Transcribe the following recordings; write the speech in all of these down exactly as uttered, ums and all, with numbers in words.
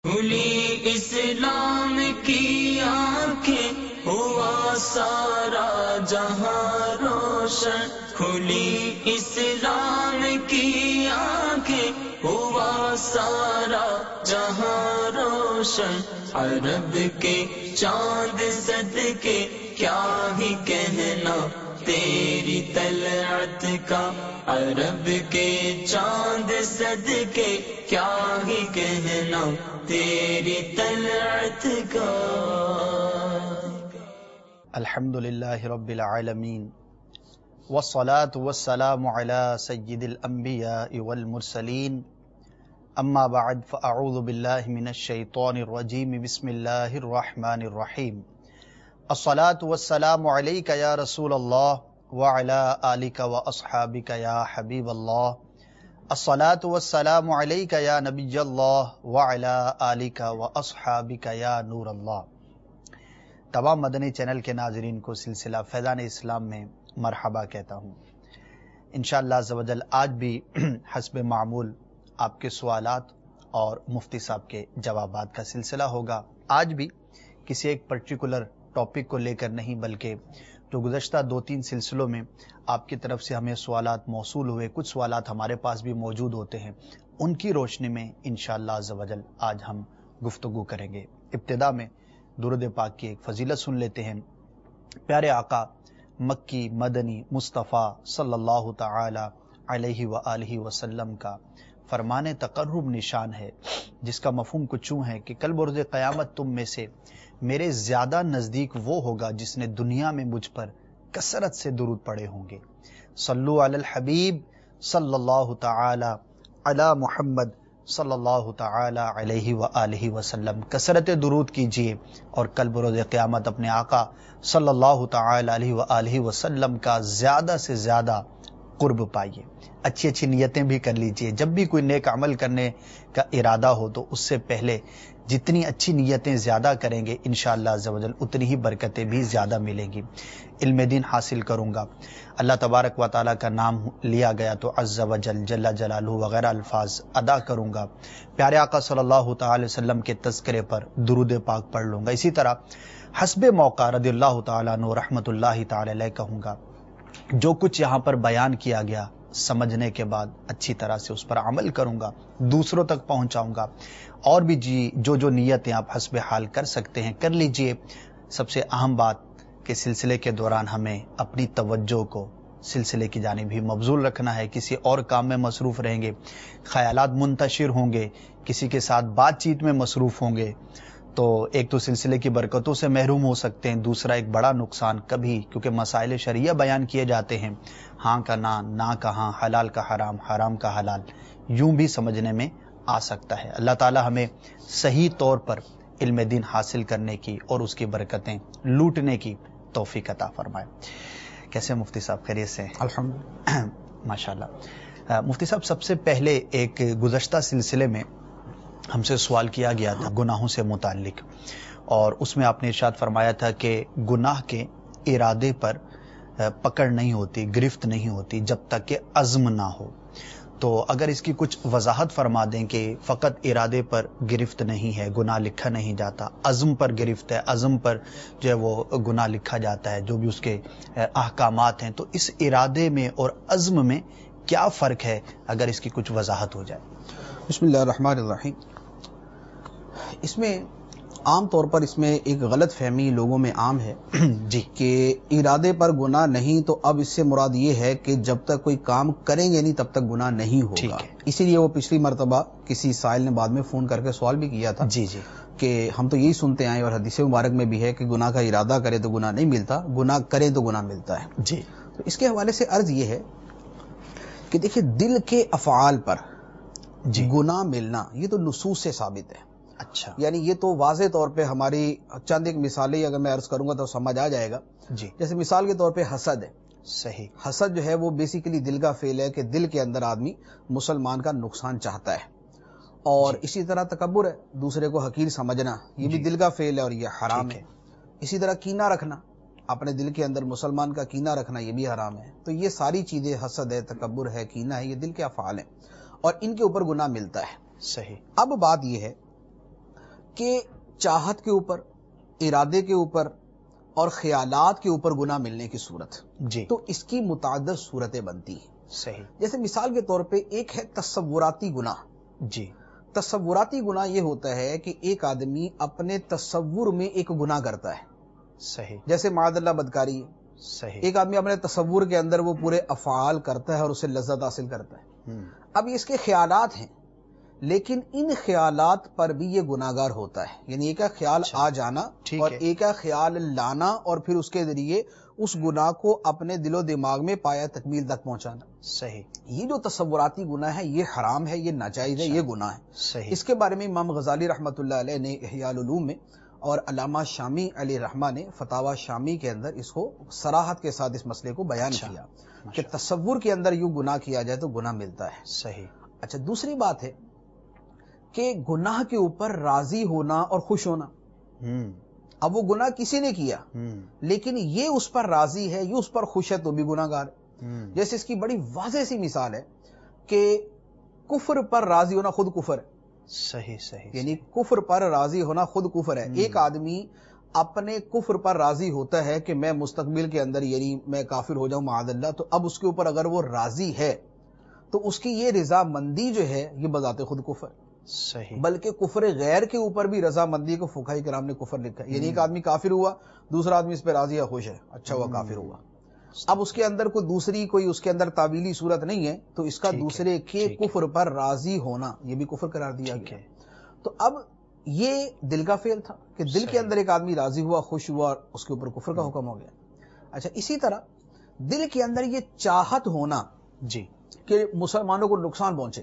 کھلی اسلام کی آنکھیں ہوا سارا جہاں روشن، کھلی اسلام کی آنکھیں ہوا سارا جہاں روشن، عرب کے چاند صدقے کیا ہی کہنا تیری طلعت کا، عرب کے چاند صدقے کیا ہی کہنا تیری طلعت کا۔ الحمد للہ رب العالمین والصلاة والسلام علی سید الانبیاء والمرسلین، اما بعد فاعوذ باللہ من الشیطان الرجیم، بسم اللہ الرحمن الرحیم۔ الصلاة والسلام علیک یا رسول اللہ وعلی آلک واصحابک یا حبیب اللہ، الصلاة والسلام علیک یا نبی اللہ وعلی آلک واصحابک یا نور اللہ۔ تمام مدنی چینل کے ناظرین کو سلسلہ فیضان اسلام میں مرحبا کہتا ہوں۔ انشاءاللہ عز و جل آج بھی حسب معمول آپ کے سوالات اور مفتی صاحب کے جوابات کا سلسلہ ہوگا۔ آج بھی کسی ایک پرٹیکولر ٹاپک کو لے کر نہیں، بلکہ جو گزشتہ دو تین سلسلوں میں آپ کی طرف سے ہمیں سوالات موصول ہوئے، کچھ سوالات ہمارے پاس بھی موجود ہوتے ہیں، ان کی روشنی میں انشاءاللہ عز و جل آج ہم گفتگو کریں گے۔ ابتدا میں درود پاک کی ایک فضیلت سن لیتے ہیں۔ پیارے آقا مکی مدنی مصطفیٰ صلی اللہ تعالی علیہ وآلہ وسلم کا فرمان تقرب نشان ہے، جس کا مفہوم کچھ یوں ہے کہ کل بروز قیامت تم میں سے میرے زیادہ نزدیک وہ ہوگا جس نے دنیا میں مجھ پر کثرت سے درود پڑے ہوں گے۔ صلو علی الحبیب صلی اللہ تعالی علی محمد صلی اللہ تعالی علیہ وآلہ وسلم، کثرت درود کیجئے اور کل بروز قیامت اپنے آقا صلی اللہ تعالی علیہ وآلہ وسلم کا زیادہ سے زیادہ قرب پائیے۔ اچھی اچھی نیتیں بھی کر لیجئے، جب بھی کوئی نیک عمل کرنے کا ارادہ ہو تو اس سے پہلے جتنی اچھی نیتیں زیادہ کریں گے انشاءاللہ عز و جل اتنی ہی برکتیں بھی زیادہ ملیں گی۔ علم دین حاصل کروں گا، اللہ تبارک و تعالیٰ کا نام لیا گیا تو عز و جل جل جلالہ وغیرہ الفاظ ادا کروں گا، پیارے آقا صلی اللہ تعالی وسلم کے تذکرے پر درود پاک پڑھ لوں گا۔ اسی طرح حسب موقع رضی اللہ تعالیٰ عنہ رحمت اللہ تعالی علیہ کہوں گا، جو کچھ یہاں پر بیان کیا گیا سمجھنے کے بعد اچھی طرح سے اس پر عمل کروں گا، دوسروں تک پہنچاؤں گا، اور بھی جی جو جو نیتیں آپ حسب حال کر سکتے ہیں کر لیجئے۔ سب سے اہم بات کہ سلسلے کے دوران ہمیں اپنی توجہ کو سلسلے کی جانب بھی مبذول رکھنا ہے، کسی اور کام میں مصروف رہیں گے، خیالات منتشر ہوں گے، کسی کے ساتھ بات چیت میں مصروف ہوں گے تو ایک تو سلسلے کی برکتوں سے محروم ہو سکتے ہیں، دوسرا ایک بڑا نقصان کبھی، کیونکہ مسائل شرعیہ بیان کیے جاتے ہیں، ہاں کا نہ، نہ کا ہاں، حلال کا حرام، حرام کا حلال، یوں بھی سمجھنے میں آ سکتا ہے۔ اللہ تعالی ہمیں صحیح طور پر علم دین حاصل کرنے کی اور اس کی برکتیں لوٹنے کی توفیق عطا فرمائے۔ کیسے مفتی صاحب، خیریت سے؟ الحمدللہ ماشاءاللہ۔ مفتی صاحب، سب سے پہلے ایک گزشتہ سلسلے میں ہم سے سوال کیا گیا تھا گناہوں سے متعلق، اور اس میں آپ نے ارشاد فرمایا تھا کہ گناہ کے ارادے پر پکڑ نہیں ہوتی، گرفت نہیں ہوتی جب تک کہ عزم نہ ہو۔ تو اگر اس کی کچھ وضاحت فرما دیں کہ فقط ارادے پر گرفت نہیں ہے، گناہ لکھا نہیں جاتا، عزم پر گرفت ہے، عزم پر جو ہے وہ گناہ لکھا جاتا ہے، جو بھی اس کے احکامات ہیں، تو اس ارادے میں اور عزم میں کیا فرق ہے، اگر اس کی کچھ وضاحت ہو جائے۔ بسم اللہ الرحمن الرحیم۔ اس میں عام طور پر اس میں ایک غلط فہمی لوگوں میں عام ہے جی کہ ارادے پر گناہ نہیں، تو اب اس سے مراد یہ ہے کہ جب تک کوئی کام کریں گے نہیں تب تک گناہ نہیں ہوگا۔ اسی لیے وہ پچھلی مرتبہ کسی سائل نے بعد میں فون کر کے سوال بھی کیا تھا جی جی کہ ہم تو یہی سنتے آئے اور حدیث مبارک میں بھی ہے کہ گناہ کا ارادہ کرے تو گناہ نہیں ملتا، گناہ کرے تو گناہ ملتا ہے۔ جی تو اس کے حوالے سے عرض یہ ہے کہ دیکھیں، دل کے افعال پر جی گناہ ملنا یہ تو نصوص سے ثابت ہے۔ اچھا، یعنی یہ تو واضح طور پہ ہماری چند ایک مثالیں اگر میں عرض کروں گا تو سمجھ آ جائے گا۔ جی جیسے مثال کے طور پہ حسد ہے۔ صحیح۔ حسد جو ہے وہ بیسیکلی دل کا فعل ہے کہ دل کے اندر آدمی مسلمان کا نقصان چاہتا ہے، اور جی اسی طرح تکبر ہے، دوسرے کو حقیر سمجھنا، یہ بھی جی دل کا فعل ہے اور یہ حرام ٹھیک ہے۔ اسی طرح کینہ رکھنا، اپنے دل کے اندر مسلمان کا کینہ رکھنا، یہ بھی حرام ہے۔ تو یہ ساری چیزیں، حسد ہے، تکبر ہے، کینہ ہے، یہ دل کے افعال ہیں اور ان کے اوپر گناہ ملتا ہے۔ صحیح۔ اب بات یہ ہے کہ چاہت کے اوپر، ارادے کے اوپر اور خیالات کے اوپر گناہ ملنے کی صورت جی تو اس کی متعدد صورتیں بنتی ہیں. صحیح. جیسے مثال کے طور پہ ایک ہے تصوراتی گناہ. جی تصوراتی گناہ یہ ہوتا ہے کہ ایک آدمی اپنے تصور میں ایک گناہ کرتا ہے. صحیح. جیسے معاذ اللہ بدکاری. صحیح. ایک آدمی اپنے تصور کے اندر وہ پورے افعال کرتا ہے اور اسے لذت حاصل کرتا ہے. ہم، اب یہ اس کے خیالات ہیں، لیکن ان خیالات پر بھی یہ گناہگار ہوتا ہے. یعنی ایک ہے خیال اچھا، آ جانا ٹھیک اور ہے. ایک ہے خیال لانا اور پھر اس کے ذریعے اس گناہ کو اپنے دل و دماغ میں پایا تکمیل تک پہنچانا. صحیح. یہ جو تصوراتی گناہ ہے یہ حرام ہے، یہ ناجائز ہے، اچھا، یہ گناہ ہے. صحیح. اس کے بارے میں امام غزالی رحمۃ اللہ علیہ نے احیاء العلوم میں اور علامہ شامی علیہ رحمہ نے فتاوی شامی کے اندر اس کو صراحت کے ساتھ اس مسئلے کو بیان اچھا، کیا کہ ماشاء تصور کے اندر یوں گناہ کیا جائے تو گناہ ملتا ہے. صحیح. اچھا، دوسری بات ہے کہ گناہ کے اوپر راضی ہونا اور خوش ہونا. ہم، اب وہ گناہ کسی نے کیا ہم، لیکن یہ اس پر راضی ہے، یہ اس پر خوش ہے تو بھی گناہ گار ہے. ہم، جیسے اس کی بڑی واضح سی مثال ہے کہ کفر پر راضی ہونا خود کفر ہے. صحیح. صحیح. یعنی کفر پر راضی ہونا خود کفر ہے. ایک آدمی اپنے کفر پر راضی ہوتا ہے کہ میں مستقبل کے اندر یعنی میں کافر ہو جاؤں معاذ اللہ، تو اب اس کے اوپر اگر وہ راضی ہے تو اس کی یہ رضا مندی جو ہے یہ بذات خود کفر. صحیح. بلکہ کفر غیر کے اوپر بھی رضا مندی کو فقہاء کرام نے کفر لکھا ہے. یعنی ایک آدمی کافر ہوا، دوسرا آدمی اس پہ راضی ہے، خوش ہے، اچھا ہوا کافر ہوا. اب اس کے اندر کوئی دوسری کوئی اس کے اندر تعویلی صورت نہیں ہے تو اس کا ٹھیک ہے، دوسرے کے ٹھیک ہے. کفر پر راضی ہونا یہ بھی کفر قرار دیا ٹھیک گیا. ہے. تو اب یہ دل کا فعل تھا کہ دل کے صحیح. اندر ایک آدمی راضی ہوا، خوش ہوا، اس کے اوپر کفر کا حکم ہو گیا. اچھا، اسی طرح دل کے اندر یہ چاہت ہونا جی. کہ مسلمانوں کو نقصان پہنچے،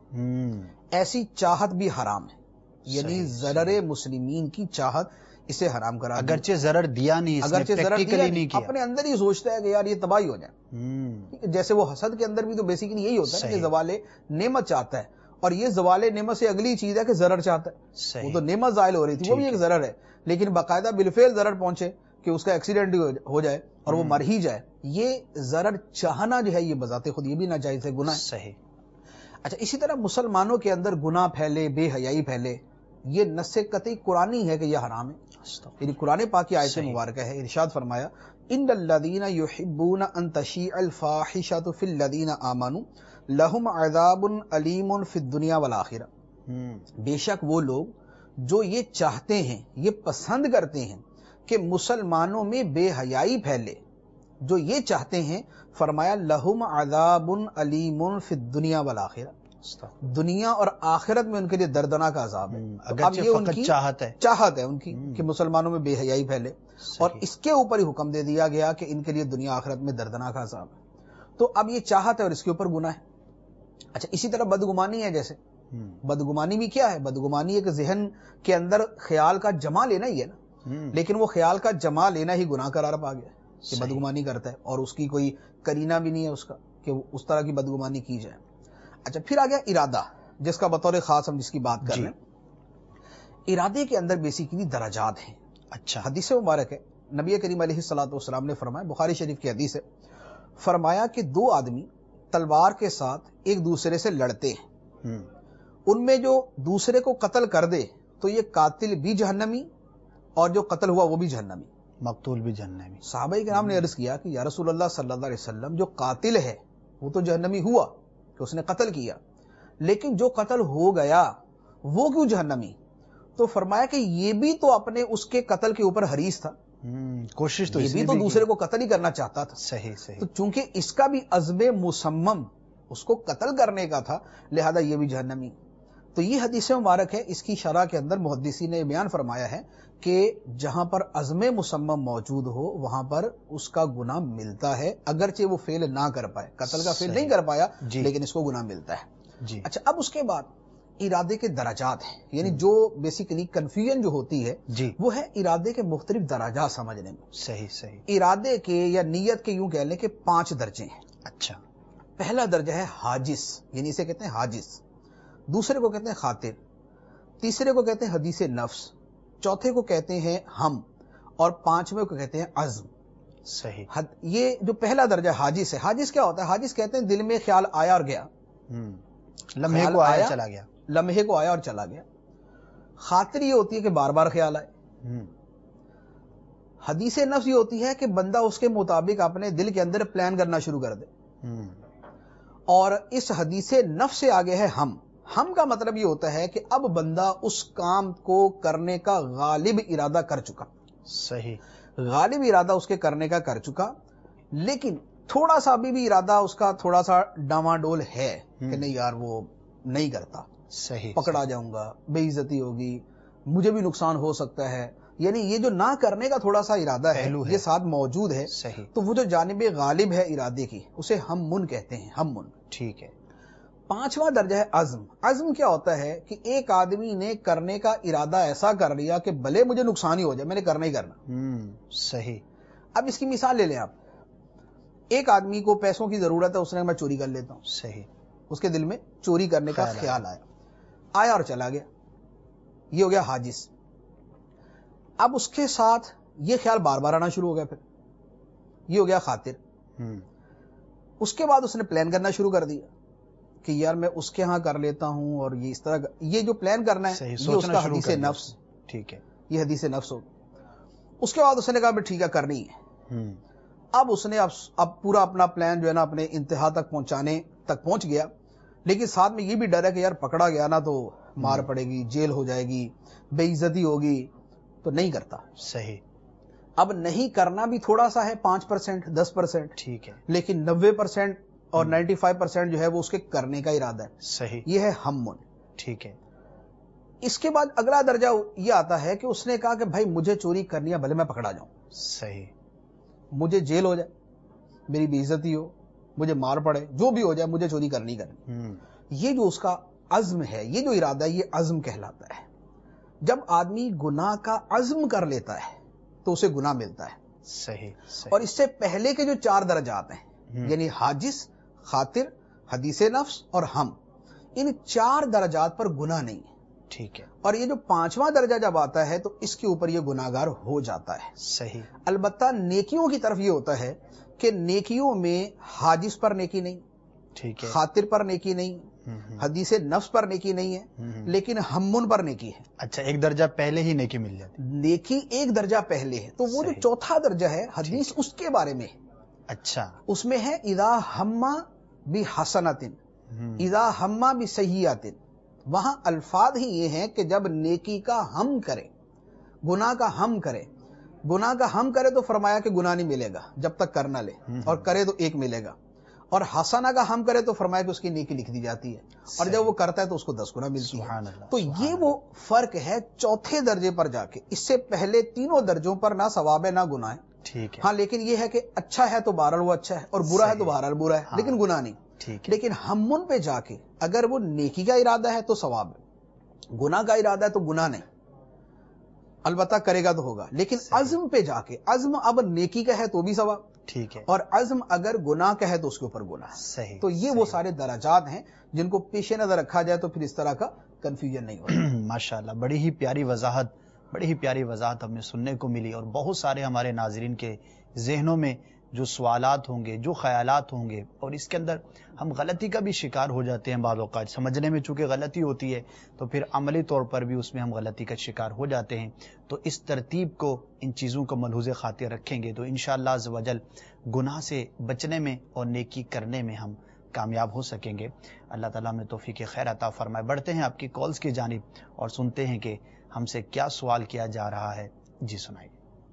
ہم، ایسی چاہت بھی حرام ہے. یعنی صحیح، ضرر مسلمین کی چاہت اسے حرام قرار دیا. اگرچہ ضرر دیا نہیں، اس نے اگرچہ ضرر پریکٹیکلی دیا نہیں نہیں، کیا. اپنے اندر ہی سوچتا ہے کہ یار یہ تباہی ہو جائے. ہم، ٹھیک ہے؟ جیسے وہ حسد کے اندر بھی تو بیسیکلی یہی ہوتا ہے کہ صحیح. زوال نعمت چاہتا ہے، اور یہ زوال نعمت سے اگلی چیز ہے کہ ضرر چاہتا ہے. صحیح. وہ تو نعمت زائل ہو رہی تھی، وہ بھی ٹھیک ایک ہے. ضرر ہے، لیکن باقاعدہ بالفعل ضرر پہنچے کہ اس کا ایکسیڈنٹ ہو جائے اور وہ ہم. مر ہی جائے، یہ ضرر چاہنا جو ہے یہ بذات خود یہ بھی ناجائز ہے، گناہ ہے. صحیح. اچھا، اسی طرح مسلمانوں کے اندر گناہ پھیلے، بے حیائی پھیلے، یہ نص قطعی قرآنی ہے کہ یہ حرام ہے. یعنی قرآن پاک کی آیت صحیح. مبارکہ ہے، ارشاد فرمایا ان الذین یحبون ان تشیع الفاحشۃ فی الذین آمنوا لہم عذاب علیم فی الدنیا والآخرہ. ہم، بے شک وہ لوگ جو یہ چاہتے ہیں، یہ پسند کرتے ہیں کہ مسلمانوں میں بے حیائی پھیلے، جو یہ چاہتے ہیں، فرمایا لہم عذاب علیم فی الدنیا والآخرہ، دنیا اور آخرت میں ان کے لیے دردناک عذاب ہے. تو اب اگرچہ یہ ان فقط کی چاہت ہے. چاہت ہے ان کی ہم. کہ مسلمانوں میں بے حیائی پھیلے، صحیح. اور اس کے اوپر ہی حکم دے دیا گیا کہ ان کے لیے دنیا آخرت میں دردناک عذاب ہے. تو اب یہ چاہت ہے اور اس کے اوپر گناہ ہے. اچھا، اسی طرح بدگمانی ہے. جیسے ہم، بدگمانی بھی کیا ہے؟ بدگمانی ایک ذہن کے اندر خیال کا جمع لینا ہی ہے نا، ہم، لیکن وہ خیال کا جمع لینا ہی گناہ قرار پا گیا کہ صحیح. بدگمانی کرتا ہے اور اس کی کوئی کرینہ بھی نہیں ہے اس کا کہ وہ اس طرح کی بدگمانی کی جائے. اچھا، پھر آ گیا ارادہ، جس کا بطور خاص ہم جس کی بات کر جی. رہے ہیں. ارادے کے اندر بیسیکلی درجات ہیں. اچھا. حدیث مبارک ہے، نبی کریم علیہ الصلوۃ والسلام نے فرمایا، بخاری شریف کی حدیث ہے، فرمایا کہ دو آدمی تلوار کے ساتھ ایک دوسرے سے لڑتے ہیں، ہم، ان میں جو دوسرے کو قتل کر دے تو یہ قاتل بھی جہنمی اور جو قتل ہوا وہ بھی جہنمی. مقتول بھی جہنمی. صحابہ کرام نے عرض کیا کہ یا رسول اللہ صلی اللہ علیہ وسلم، جو قاتل ہے وہ تو جہنمی ہوا کہ اس نے قتل کیا، لیکن جو قتل ہو گیا وہ کیوں جہنمی؟ تو فرمایا کہ یہ بھی تو اپنے اس کے قتل کے اوپر حریص تھا، ہم، کوشش تو یہ اس بھی نے تو بھی دوسرے کی. کو قتل ہی کرنا چاہتا تھا. صحیح. صحیح. تو چونکہ اس کا بھی عزم مصمم اس کو قتل کرنے کا تھا، لہذا یہ بھی جہنمی. تو یہ حدیث مبارک ہے، اس کی شرح کے اندر محدثین نے بیان فرمایا ہے کہ جہاں پر عزم مصمم موجود ہو وہاں پر اس کا گناہ ملتا ہے، اگرچہ وہ فعل نہ کر پائے، قتل کا فعل نہیں کر پایا، جی. لیکن اس کو گناہ ملتا ہے. جی. اچھا، اب اس کے بعد ارادے کے درجات ہیں، یعنی جو بیسیکلی کنفیوژن جو ہوتی ہے جی. وہ ہے ارادے کے مختلف درجات سمجھنے میں. صحیح. صحیح. ارادے کے یا نیت کے یوں کہہ لیں کہ پانچ درجے ہیں. اچھا. پہلا درجہ ہے حاجس، یعنی اسے کہتے ہیں حاجس. دوسرے کو کہتے ہیں خاطر، تیسرے کو کہتے ہیں حدیث نفس، چوتھے کو کہتے ہیں ہم، اور پانچویں کو کہتے ہیں عزم. صحیح. حد یہ جو پہلا درجہ حاجس ہے، حاجس کیا ہوتا ہے؟ حاجس کہتے ہیں دل میں خیال آیا اور گیا، ہم، لمحے خیال کو آیا آیا، چلا گیا. لمحے کو آیا اور چلا گیا. خاطر یہ ہوتی ہے کہ بار بار خیال آئے. حدیث نفس یہ ہوتی ہے کہ بندہ اس کے مطابق اپنے دل کے اندر پلان کرنا شروع کر دے. اور اس حدیث نفس سے آگے ہے ہم. ہم کا مطلب یہ ہوتا ہے کہ اب بندہ اس کام کو کرنے کا غالب ارادہ کر چکا. صحیح. غالب ارادہ اس کے کرنے کا کر چکا، لیکن تھوڑا سا ابھی بھی ارادہ اس کا تھوڑا سا ڈاواڈول ہے کہ نہیں یار وہ نہیں کرتا. صحیح. پکڑا جاؤں گا، بے عزتی ہوگی، مجھے بھی نقصان ہو سکتا ہے. یعنی یہ جو نہ کرنے کا تھوڑا سا ارادہ ہے یہ ساتھ موجود ہے. صحیح. تو وہ جو جانب غالب ہے ارادے کی اسے ہم من کہتے ہیں. ہم من. ٹھیک ہے. پانچواں درجہ ہے عزم. عزم کیا ہوتا ہے کہ ایک آدمی نے کرنے کا ارادہ ایسا کر لیا کہ بھلے مجھے نقصان ہی ہو جائے میں نے کرنا ہی کرنا. صحیح. اب اس کی مثال لے لیں آپ. ایک آدمی کو پیسوں کی ضرورت ہے، اس نے میں چوری کر لیتا ہوں. صحیح. اس کے دل میں چوری کرنے کا خیال آیا آیا اور چلا گیا. یہ ہو گیا حاجز. اب اس کے ساتھ یہ خیال بار بار آنا شروع ہو گیا. پھر یہ ہو گیا خاطر. اس کے بعد اس نے پلان کرنا شروع کر دیا کہ یار میں اس کے ہاں کر لیتا ہوں، اور یہ اس طرح یہ جو پلان کرنا ہے یہ اس کا حدیث نفس. ٹھیک ہے. یہ حدیث نفس ہو. اس کے بعد اس نے کہا بھی ٹھیک ہے کرنی ہے. اب اس نے اب, اب پورا اپنا پلان جو ہے نا اپنے انتہا تک پہنچانے تک پہنچ گیا، لیکن ساتھ میں یہ بھی ڈر ہے کہ یار پکڑا گیا نا تو مار پڑے گی، جیل ہو جائے گی، بے عزتی ہوگی، تو نہیں کرتا. صحیح. اب نہیں کرنا بھی تھوڑا سا ہے، پانچ پرسینٹ دس پرسینٹ. ٹھیک ہے. لیکن نوے پرسینٹ اور نائنٹی فائیو پرسینٹ جو ہے وہ اس کے کرنے کا ارادہ ہے. صحیح. یہ ہے ہم من. ٹھیک ہے. اس کے بعد اگلا درجہ یہ آتا ہے کہ اس نے کہا کہ بھائی مجھے چوری کرنی ہے بھلے میں پکڑا جاؤں. صحیح. مجھے جیل ہو جائے، میری بے عزتی ہو، مجھے مار پڑے، جو بھی ہو جائے مجھے چوری کرنی کرنی. یہ جو اس کا عزم ہے، یہ جو ارادہ ہے، یہ عزم کہلاتا ہے. جب آدمی گناہ کا عزم کر لیتا ہے تو اسے گناہ ملتا ہے. صحیح. صحیح. اور اس سے پہلے کے جو چار درجات ہیں یعنی حاجز، خاطر، حدیث نفس اور ہم، ان چار درجات پر گناہ نہیں ہے. ٹھیک ہے. اور یہ جو پانچواں درجہ جب آتا ہے تو اس کے اوپر یہ گناہگار ہو جاتا ہے. صحیح. البتہ نیکیوں کی طرف یہ ہوتا ہے کہ نیکیوں میں حاجز پر نیکی نہیں، ٹھیک ہے، خاطر پر نیکی نہیں، حدیث نفس پر نیکی نہیں ہے، لیکن ہمن پر نیکی ہے. اچھا، ایک درجہ پہلے ہی نیکی مل جاتی. نیکی ایک درجہ پہلے ہے. تو وہ جو چوتھا درجہ ہے حدیث اس کے بارے میں. اچھا، اس میں ہے اذا ہما بحسنۃ اذا ہما بسیئۃ. وہاں الفاظ ہی یہ ہیں کہ جب نیکی کا ہم کرے، گناہ کا ہم کرے. گناہ کا ہم کرے تو فرمایا کہ گناہ نہیں ملے گا جب تک کر نہ لے، اور کرے تو ایک ملے گا. اور حسنہ کا ہم کرے تو فرمایا کہ اس کی نیکی لکھ دی جاتی ہے، اور جب وہ کرتا ہے تو اس کو دس گنا ملتی ہے. تو یہ وہ فرق ہے چوتھے درجے پر جا کے. اس سے پہلے تینوں درجوں پر نہ ثواب ہے نہ گناہ ہے. ٹھیک ہے. ہاں، لیکن یہ ہے کہ اچھا ہے تو بہرحال وہ اچھا ہے، اور برا ہے تو بہرحال برا ہے، لیکن گناہ نہیں. لیکن ہمن پہ جا کے اگر وہ نیکی کا ارادہ ہے تو ثواب ہے، گناہ کا ارادہ ہے تو گناہ نہیں. البتہ کرے گا تو ہوگا. لیکن عزم پہ جا کے، عزم اب نیکی کا ہے تو بھی ثواب، ٹھیک ہے، اور عزم اگر گناہ کا ہے تو اس کے اوپر گناہ. صحیح. تو یہ وہ سارے درجات ہیں جن کو پیش نظر رکھا جائے تو پھر اس طرح کا کنفیوژن نہیں ہوگا. ماشاءاللہ، بڑی ہی پیاری وضاحت بڑی ہی پیاری وضاحت ہمیں سننے کو ملی، اور بہت سارے ہمارے ناظرین کے ذہنوں میں جو سوالات ہوں گے، جو خیالات ہوں گے، اور اس کے اندر ہم غلطی کا بھی شکار ہو جاتے ہیں بعض اوقات. سمجھنے میں چونکہ غلطی ہوتی ہے تو پھر عملی طور پر بھی اس میں ہم غلطی کا شکار ہو جاتے ہیں. تو اس ترتیب کو، ان چیزوں کو ملحوظ خاطر رکھیں گے تو انشاءاللہ عز و جل گناہ سے بچنے میں اور نیکی کرنے میں ہم کامیاب ہو سکیں گے. اللہ تعالیٰ ہمیں توفیق خیر عطا فرمائے. بڑھتے ہیں آپ کی کالز کی جانب اور سنتے ہیں کہ ہم سے کیا سوال کیا جا رہا ہے. جی سنائیے.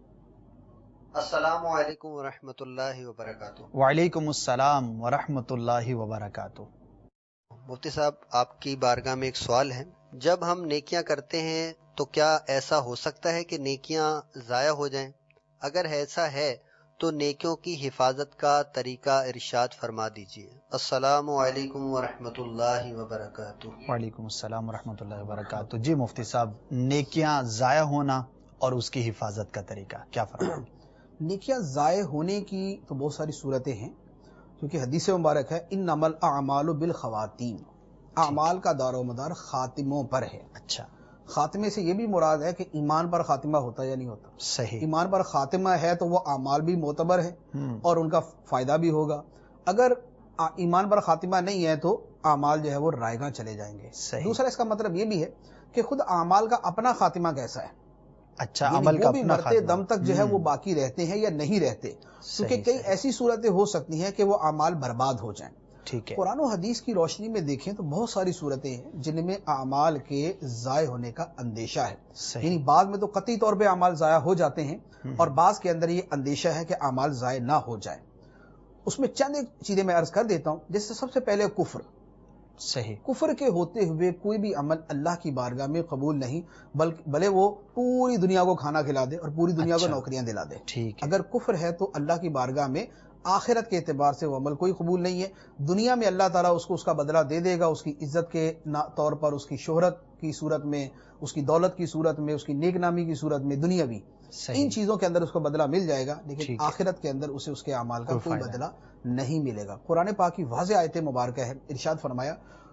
السلام علیکم ورحمۃ اللہ وبرکاتہ. وعلیکم السلام ورحمۃ اللہ وبرکاتہ. مفتی صاحب، آپ کی بارگاہ میں ایک سوال ہے. جب ہم نیکیاں کرتے ہیں تو کیا ایسا ہو سکتا ہے کہ نیکیاں ضائع ہو جائیں؟ اگر ایسا ہے تو نیکیوں کی حفاظت کا طریقہ ارشاد فرما دیجیے. السلام علیکم ورحمۃ اللہ وبرکاتہ. وعلیکم السلام ورحمۃ اللہ وبرکاتہ. جی مفتی صاحب، نیکیاں ضائع ہونا اور اس کی حفاظت کا طریقہ کیا فرمائیں؟ نیکیاں ضائع ہونے کی تو بہت ساری صورتیں ہیں، کیونکہ حدیث مبارک ہے انما الاعمال بالخواتیم. اعمال کا دار و مدار خاتموں پر ہے. اچھا، خاتمے سے یہ بھی مراد ہے کہ ایمان پر خاتمہ ہوتا ہے یا نہیں ہوتا. صحیح. ایمان پر خاتمہ ہے تو وہ اعمال بھی معتبر ہے اور ان کا فائدہ بھی ہوگا. اگر ایمان پر خاتمہ نہیں ہے تو اعمال جو ہے وہ رائیگاں چلے جائیں گے. صحیح. دوسرا اس کا مطلب یہ بھی ہے کہ خود اعمال کا اپنا خاتمہ کیسا ہے. اچھا عمل کا وہ بھی اپنا مرتے خاتمہ دم تک جو ہے وہ باقی رہتے ہیں یا نہیں رہتے, کیونکہ کئی ایسی صورتیں ہو سکتی ہیں کہ وہ اعمال برباد ہو جائیں. ٹھیک ہے. قرآن و حدیث کی روشنی میں دیکھیں تو بہت ساری صورتیں ہیں جن میں اعمال کے ضائع ہونے کا اندیشہ ہے. یعنی بعض میں تو قطعی طور پہ اعمال ضائع ہو جاتے ہیں اور بعض کے اندر یہ اندیشہ ہے کہ اعمال ضائع نہ ہو جائیں. اس میں چند ایک چیزیں میں عرض کر دیتا ہوں. جیسے سب سے پہلے کفر. صحیح. کفر کے ہوتے ہوئے کوئی بھی عمل اللہ کی بارگاہ میں قبول نہیں, بلکہ بھلے وہ پوری دنیا کو کھانا کھلا دے اور پوری دنیا کو نوکریاں دلا دے. ٹھیک ہے. اگر کفر ہے تو اللہ کی بارگاہ میں آخرت کے اعتبار سے وہ عمل کوئی قبول نہیں ہے. دنیا میں اللہ تعالیٰ اس کو اس کا بدلہ دے دے گا, اس کی عزت کے طور پر, اس کی شہرت کی صورت میں, اس کی دولت کی صورت میں, اس کی نیک نامی کی صورت میں, دنیاوی ان چیزوں کے اندر اس کو بدلہ مل جائے گا, لیکن آخرت کے اندر اسے اس کے اعمال کا کوئی بدلہ نہیں ملے گا. قرآن پاک کی واضح آیت مبارکہ ہے. ارشاد فرمایا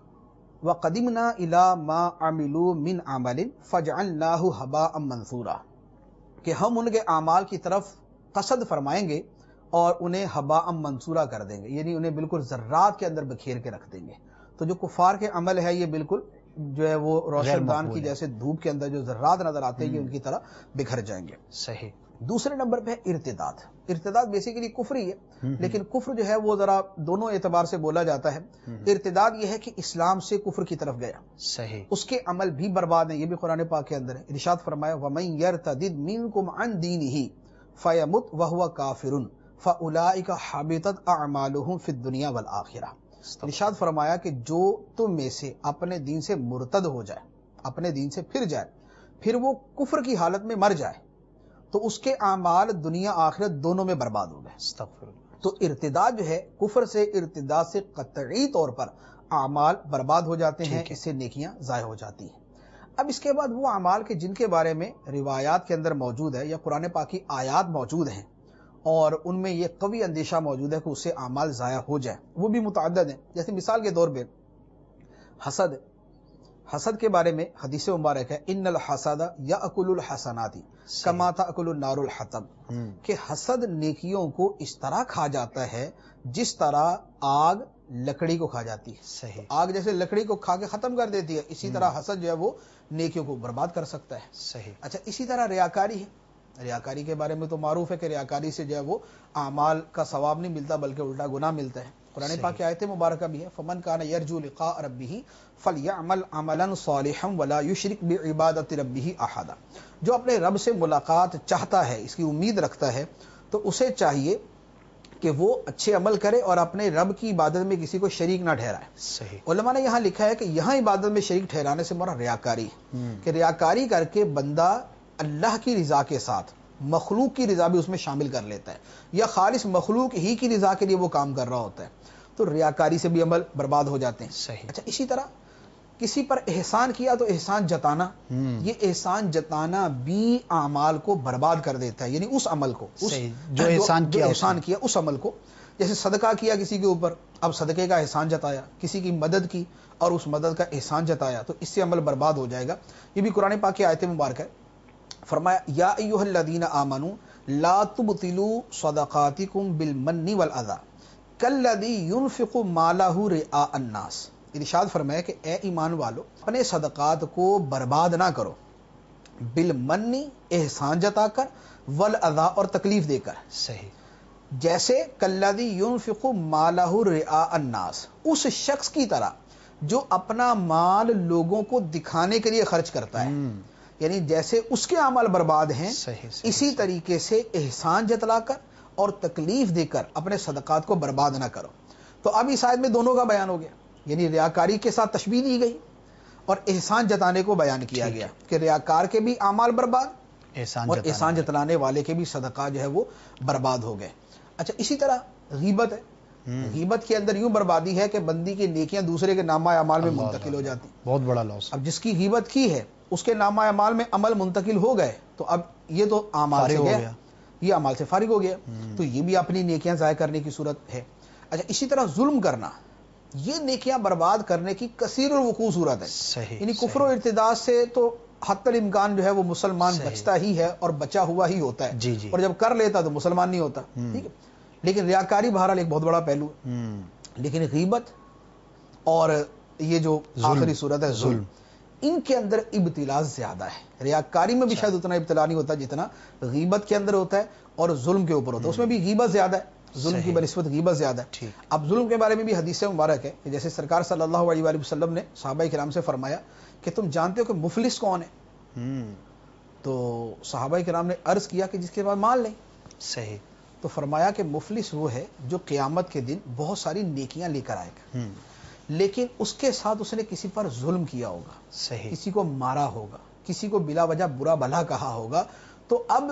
وَقَدِمْنَا إِلَى مَا عَمِلُوا مِنْ عَمَلٍ فَجْعَلْنَاهُ هَبَاءً مَنْثُورًا, کہ ہم ان کے اعمال کی طرف قصد فرمائیں گے اور انہیں ہباء منصورہ کر دیں گے, یعنی انہیں بالکل ذرات کے اندر بکھیر کے رکھ دیں گے. تو جو کفار کے عمل ہے یہ بالکل جو ہے وہ روشن دان کی جیسے دھوپ کے اندر جو ذرات نظر آتے ہیں ان کی طرح بکھر جائیں گے. صحیح. دوسرے نمبر پہ ارتداد. ارتداد بیسیکلی کفر ہی ہے, لیکن کفر جو ہے وہ ذرا دونوں اعتبار سے بولا جاتا ہے. ارتداد یہ ہے کہ اسلام سے کفر کی طرف گیا. صحیح. اس کے عمل بھی برباد ہیں, یہ بھی قرآن پاک کے اندر ہے. ارشاد فرمایا وَمَن يَرْتَدِدْ مِنْكُمْ عَنْ دِينِهِ فَيَمُتْ وَهُوَ كَافِرٌ فَأُولَئِكَ حَبِطَتْ أَعْمَالُهُمْ فِي الدُّنْيَا وَالْآخِرَةِ. ارشاد فرمایا کہ جو تم میں سے اپنے دین سے مرتد ہو جائے, اپنے دین سے پھر جائے, پھر وہ کفر کی حالت میں مر جائے, تو اس کے اعمال دنیا آخرت دونوں میں برباد ہو گئے. تو ارتداد جو ہے, کفر سے ارتداد سے قطعی طور پر اعمال برباد ہو جاتے ہیں, اس سے نیکیاں ضائع ہو جاتی ہیں. اب اس کے بعد وہ اعمال کے جن کے بارے میں روایات کے اندر موجود ہے یا قرآن پاک کی آیات موجود ہیں اور ان میں یہ قوی اندیشہ موجود ہے کہ اس سے اعمال ضائع ہو جائیں, وہ بھی متعدد ہیں. جیسے مثال کے طور پہ حسد. حسد کے بارے میں حدیث مبارک ہے ان الحسد یاکل الحسنات کما تاکل النار الحطب, کہ حسد نیکیوں کو اس طرح کھا جاتا ہے جس طرح آگ لکڑی کو کھا جاتی ہے. صحیح. آگ جیسے لکڑی کو کھا کے ختم کر دیتی ہے, اسی طرح حسد جو ہے وہ نیکیوں کو برباد کر سکتا ہے. صحیح. اچھا, اسی طرح ریاکاری ہے. ریاکاری کے بارے میں تو معروف ہے کہ ریاکاری سے جو ہے وہ اعمال کا ثواب نہیں ملتا بلکہ الٹا گناہ ملتا ہے. قرآن پاک کی آیت مبارکہ بھی ہے فمن کان یرجو لقاء ربہ فلیعمل عملا صالحا ولا یشرک بعبادۃ ربہ احدا. جو اپنے رب سے ملاقات چاہتا ہے, اس کی امید رکھتا ہے, تو اسے چاہیے کہ وہ اچھے عمل کرے اور اپنے رب کی عبادت میں کسی کو شریک نہ ٹھہرائے. صحیح. علماء نے یہاں لکھا ہے کہ یہاں عبادت میں شریک ٹھہرانے سے مراد ریاکاری, کہ ریاکاری کر کے بندہ اللہ کی رضا کے ساتھ مخلوق کی رضا بھی اس میں شامل کر لیتا ہے, یا خالص مخلوق ہی کی رضا کے لیے وہ کام کر رہا ہوتا ہے, تو ریاکاری سے بھی عمل برباد ہو جاتے ہیں. صحیح. اچھا, اسی طرح کسی پر احسان کیا تو احسان جتانا, یہ احسان جتانا بھی اعمال کو برباد کر دیتا ہے, یعنی اس عمل کو, اس جو احسان کیا احسان کیا اس عمل کو. جیسے صدقہ کیا کسی کے اوپر, اب صدقے کا احسان جتایا, کسی کی مدد کی اور اس مدد کا احسان جتایا, تو اس سے عمل برباد ہو جائے گا. یہ بھی قرآن پاک کی آیت مبارک ہے. فرمایا یا ایھا الذین آمنوا لا تبطلوا صدقاتکم بالمن والاذی کالذی ينفق مالہ رئاء الناس. ارشاد فرمایا کہ اے ایمان والو, اپنے صدقات کو برباد نہ کرو, بالمن احسان جتا کر, والاذی اور تکلیف دے کر. صحیح. جیسے کالذی ينفق مالہ رئاء الناس, اس شخص کی طرح جو اپنا مال لوگوں کو دکھانے کے لیے خرچ کرتا ہے, یعنی جیسے اس کے اعمال برباد ہیں, صحیح, صحیح, اسی طریقے سے احسان جتلا کر اور تکلیف دے کر اپنے صدقات کو برباد نہ کرو. تو اب اس آیت میں دونوں کا بیان ہو گیا, یعنی ریاکاری کے ساتھ تشبیہ دی گئی اور احسان جتانے کو بیان کیا گیا کہ ریاکار کے بھی اعمال برباد, احسان اور احسان جتلانے والے کے بھی صدقات جو ہے وہ برباد ہو گئے. اچھا, اسی طرح غیبت ہے. غیبت کے اندر یوں بربادی ہے کہ بندی کی نیکیاں دوسرے کے نامہ اعمال میں منتقل ہو جاتی, بہت بڑا لاس. اب جس کی غیبت کی ہے اس کے نامہ اعمال میں عمل منتقل ہو گئے, تو اب یہ تو اعمال سے گیا, یہ اعمال سے فارغ ہو گیا, تو یہ بھی اپنی نیکیاں ضائع کرنے کی صورت ہے. اچھا, اسی طرح ظلم کرنا, یہ نیکیاں برباد کرنے کی کثیر الوقوع صورت ہے. صحیح. یعنی کفر و ارتداد سے تو حتی الامکان جو ہے وہ مسلمان بچتا ہی ہے اور بچا ہوا ہی ہوتا ہے, جی جی, اور جب کر لیتا تو مسلمان نہیں ہوتا. ٹھیک ہے, لیکن ریاکاری بہرحال ایک بہت بڑا پہلو ہے. لیکن غیبت اور یہ جو آخری صورت ہے ظلم, ان کے اندر ابتلا زیادہ ہے. ریاکاری میں بھی شاید اتنا ابتلا نہیں ہوتا جتنا غیبت کے اندر ہوتا ہے اور ظلم کے اوپر ہوتا ہے. اس میں بھی غیبت زیادہ ہے, ظلم کی بنسبت غیبت زیادہ ہے. اب ظلم کے بارے میں بھی حدیث مبارک ہے کہ جیسے سرکار صلی اللہ علیہ وآلہ وسلم نے صحابہ کرام سے فرمایا کہ تم جانتے ہو کہ مفلس کون ہے؟ تو صحابہ کرام نے عرض کیا کہ جس کے پاس مال نہیں. صحیح. تو فرمایا کہ مفلس وہ ہے جو قیامت کے دن بہت ساری نیکیاں لے کر آئے گا لیکن اس کے ساتھ اس نے کسی پر ظلم کیا ہوگا, صحیح, کسی کو مارا ہوگا, کسی کو بلا وجہ برا بھلا کہا ہوگا, تو اب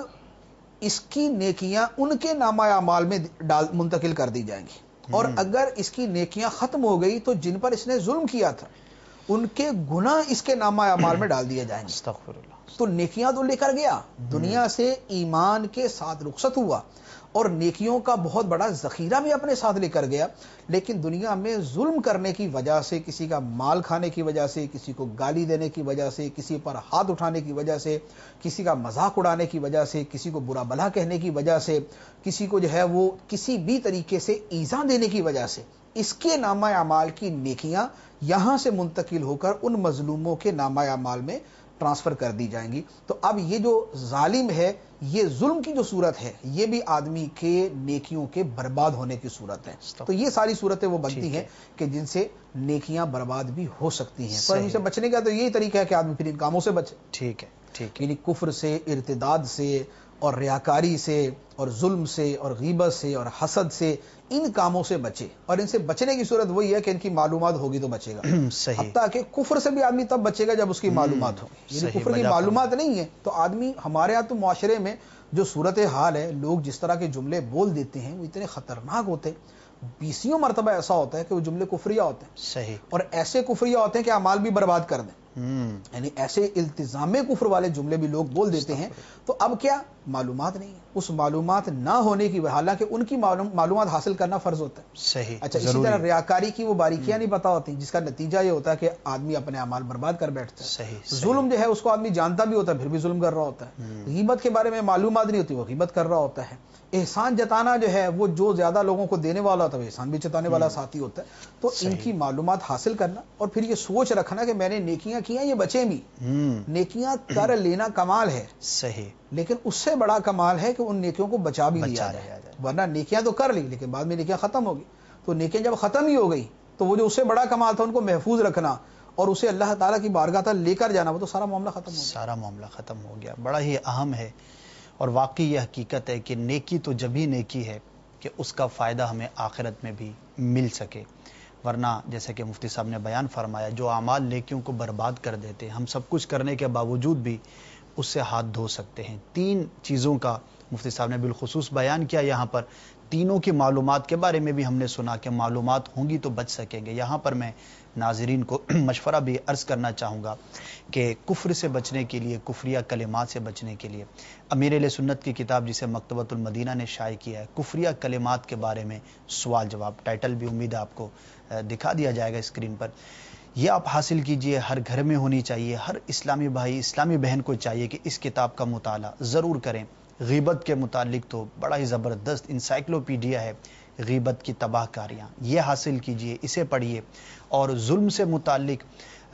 اس کی نیکیاں ان کے نامہ اعمال میں ڈال منتقل کر دی جائیں گی. اور اگر اس کی نیکیاں ختم ہو گئی تو جن پر اس نے ظلم کیا تھا ان کے گناہ اس کے نامہ اعمال میں ڈال دیے جائیں گے. استغفر اللہ. تو نیکیاں تو لے کر گیا, دنیا سے ایمان کے ساتھ رخصت ہوا اور نیکیوں کا بہت بڑا ذخیرہ بھی اپنے ساتھ لے کر گیا, لیکن دنیا میں ظلم کرنے کی وجہ سے, کسی کا مال کھانے کی وجہ سے, کسی کو گالی دینے کی وجہ سے, کسی پر ہاتھ اٹھانے کی وجہ سے, کسی کا مذاق اڑانے کی وجہ سے, کسی کو برا بھلا کہنے کی وجہ سے, کسی کو جو ہے وہ کسی بھی طریقے سے ایذا دینے کی وجہ سے, اس کے نامہ اعمال کی نیکیاں یہاں سے منتقل ہو کر ان مظلوموں کے نامہ اعمال میں ٹرانسفر کر دی جائیں گی. تو اب یہ جو ظالم ہے, یہ ظلم کی جو صورت ہے, یہ بھی آدمی کے نیکیوں کے برباد ہونے کی صورت ہے. تو یہ ساری صورتیں وہ بنتی ہیں کہ جن سے نیکیاں برباد بھی ہو سکتی ہیں. پر ان سے بچنے کا تو یہی طریقہ ہے کہ آدمی پھر ان کاموں سے بچے. ٹھیک ہے, ٹھیک ہے. یعنی کفر سے, ارتداد سے اور ریاکاری سے اور ظلم سے اور غیبت سے اور حسد سے, ان کاموں سے بچے. اور ان سے بچنے کی صورت وہی ہے کہ ان کی معلومات ہوگی تو بچے گا. صحیح. حتیٰ کہ کفر سے بھی آدمی تب بچے گا جب اس کی معلومات ہوگی. یعنی کفر کی معلومات نہیں ہے تو آدمی, ہمارے ہاں تو معاشرے میں جو صورت حال ہے, لوگ جس طرح کے جملے بول دیتے ہیں وہ اتنے خطرناک ہوتے ہیں. بیسیوں مرتبہ ایسا ہوتا ہے کہ وہ جملے کفریہ ہوتے ہیں. صحیح. اور ایسے کفریہ ہوتے ہیں کہ اعمال بھی برباد کر دیں. یعنی ایسے التزام کفر والے جملے بھی لوگ بول دیتے ہیں. تو اب کیا معلومات نہیں ہے, اس معلومات نہ ہونے کی, حالانکہ ان کی معلومات حاصل کرنا فرض ہوتا ہے. صحیح. اچھا, اسی طرح ریاکاری کی وہ باریکیاں نہیں پتا ہوتی, جس کا نتیجہ یہ ہوتا ہے کہ آدمی اپنے اعمال برباد کر بیٹھتا ہے. صحیح. ظلم جو ہے اس کو آدمی جانتا بھی ہوتا ہے پھر بھی ظلم کر رہا ہوتا ہے. غیبت کے بارے میں معلومات نہیں ہوتی, وہ غیبت کر رہا ہوتا ہے. احسان جتانا جو ہے, وہ جو زیادہ لوگوں کو دینے والا ہوتا ہے وہ احسان بھی جتانے والا ساتھی ہوتا ہے. تو ان کی معلومات حاصل کرنا اور پھر یہ سوچ رکھنا کہ میں نے نیکیاں کی ہیں, یہ بچیں بھی. نیکیاں کر لینا کمال ہے, صحیح, لیکن اس سے بڑا کمال ہے کہ ان نیکیوں کو بچا بھی لیا جائے. ورنہ نیکیاں تو کر لی لیکن بعد میں نیکیاں ختم ہو گئی, تو نیکیاں جب ختم ہی ہو گئی تو وہ جو اس سے بڑا کمال تھا ان کو محفوظ رکھنا اور اسے اللہ تعالیٰ کی بارگاہ تک لے کر جانا, وہ تو سارا معاملہ ختم ہو گیا. سارا معاملہ ختم ہو گیا. بڑا ہی اہم ہے اور واقعی یہ حقیقت ہے کہ نیکی تو جب ہی نیکی ہے کہ اس کا فائدہ ہمیں آخرت میں بھی مل سکے. ورنہ جیسے کہ مفتی صاحب نے بیان فرمایا, جو اعمال نیکیوں کو برباد کر دیتے ہیں, ہم سب کچھ کرنے کے باوجود بھی اس سے ہاتھ دھو سکتے ہیں. تین چیزوں کا مفتی صاحب نے بالخصوص بیان کیا یہاں پر. تینوں کی معلومات کے بارے میں بھی ہم نے سنا کہ معلومات ہوں گی تو بچ سکیں گے. یہاں پر میں ناظرین کو مشورہ بھی عرض کرنا چاہوں گا کہ کفر سے بچنے کے لیے, کفریہ کلمات سے بچنے کے لیے, امیر اہل سنت کی کتاب جسے مکتبۃ المدینہ نے شائع کیا ہے, کفریہ کلمات کے بارے میں سوال جواب, ٹائٹل بھی امید ہے آپ کو دکھا دیا جائے گا اسکرین پر. یہ آپ حاصل کیجئے, ہر گھر میں ہونی چاہیے. ہر اسلامی بھائی, اسلامی بہن کو چاہیے کہ اس کتاب کا مطالعہ ضرور کریں. غیبت کے متعلق تو بڑا ہی زبردست انسائکلوپیڈیا ہے, غیبت کی تباہ کاریاں, یہ حاصل کیجئے, اسے پڑھیے. اور ظلم سے متعلق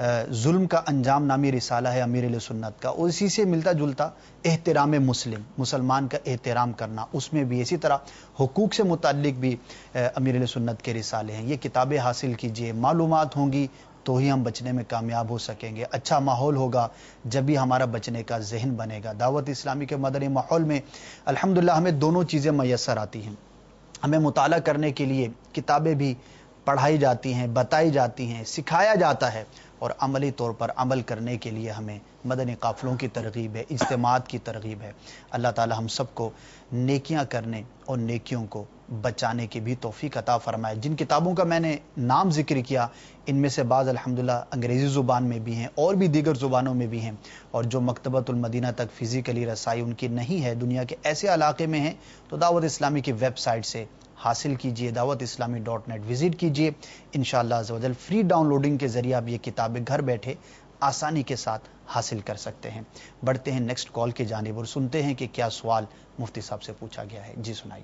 ظلم کا انجام نامی رسالہ ہے امیر اہل سنت کا, اور اسی سے ملتا جلتا احترام مسلم, مسلمان کا احترام کرنا, اس میں بھی اسی طرح حقوق سے متعلق بھی امیر اہل سنت کے رسالے ہیں. یہ کتابیں حاصل کیجئے. معلومات ہوں گی تو ہی ہم بچنے میں کامیاب ہو سکیں گے. اچھا ماحول ہوگا جب بھی ہمارا بچنے کا ذہن بنے گا. دعوت اسلامی کے مدنی ماحول میں الحمدللہ ہمیں دونوں چیزیں میسر آتی ہیں. ہمیں مطالعہ کرنے کے لیے کتابیں بھی پڑھائی جاتی ہیں, بتائی جاتی ہیں, سکھایا جاتا ہے, اور عملی طور پر عمل کرنے کے لیے ہمیں مدنی قافلوں کی ترغیب ہے, اجتماعات کی ترغیب ہے. اللہ تعالی ہم سب کو نیکیاں کرنے اور نیکیوں کو بچانے کی بھی توفیق عطا فرمائے. جن کتابوں کا میں نے نام ذکر کیا ان میں سے بعض الحمدللہ انگریزی زبان میں بھی ہیں اور بھی دیگر زبانوں میں بھی ہیں, اور جو مکتبۃ المدینہ تک فزیکلی رسائی ان کی نہیں ہے, دنیا کے ایسے علاقے میں ہیں, تو دعوت اسلامی کی ویب سائٹ سے حاصل کیجئے, دعوت اسلامی ڈاٹ نیٹ وزٹ کیجئے. انشاءاللہ عز و جل فری ڈاؤن لوڈنگ کے ذریعے آپ یہ کتابیں گھر بیٹھے آسانی کے ساتھ حاصل کر سکتے ہیں. بڑھتے ہیں نیکسٹ کال کی جانب اور سنتے ہیں کہ کیا سوال مفتی صاحب سے پوچھا گیا ہے. جی سنائیے.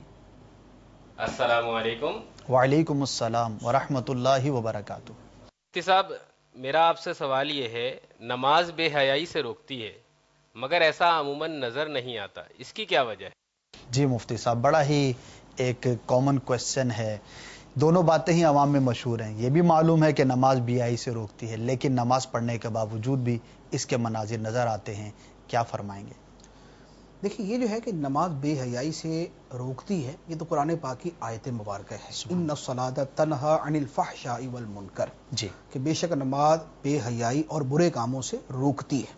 السلام علیکم. وعلیکم السلام ورحمۃ اللہ وبرکاتہ. مفتی صاحب, میرا آپ سے سوال یہ ہے، نماز بے حیائی سے روکتی ہے مگر ایسا عموماً نظر نہیں آتا، اس کی کیا وجہ ہے؟ جی مفتی صاحب، بڑا ہی ایک کامن کوشچن ہے. دونوں باتیں ہی عوام میں مشہور ہیں. یہ بھی معلوم ہے کہ نماز بے حیائی سے روکتی ہے، لیکن نماز پڑھنے کے باوجود بھی اس کے مناظر نظر آتے ہیں. کیا فرمائیں گے؟ دیکھیں، یہ جو ہے کہ نماز بے حیائی سے روکتی ہے، یہ تو قرآن پاک کی آیت مبارکہ ہے. ان الصلاۃ تنہی عن الفحشاء والمنکر، جی، کہ بے شک نماز بے حیائی اور برے کاموں سے روکتی ہے.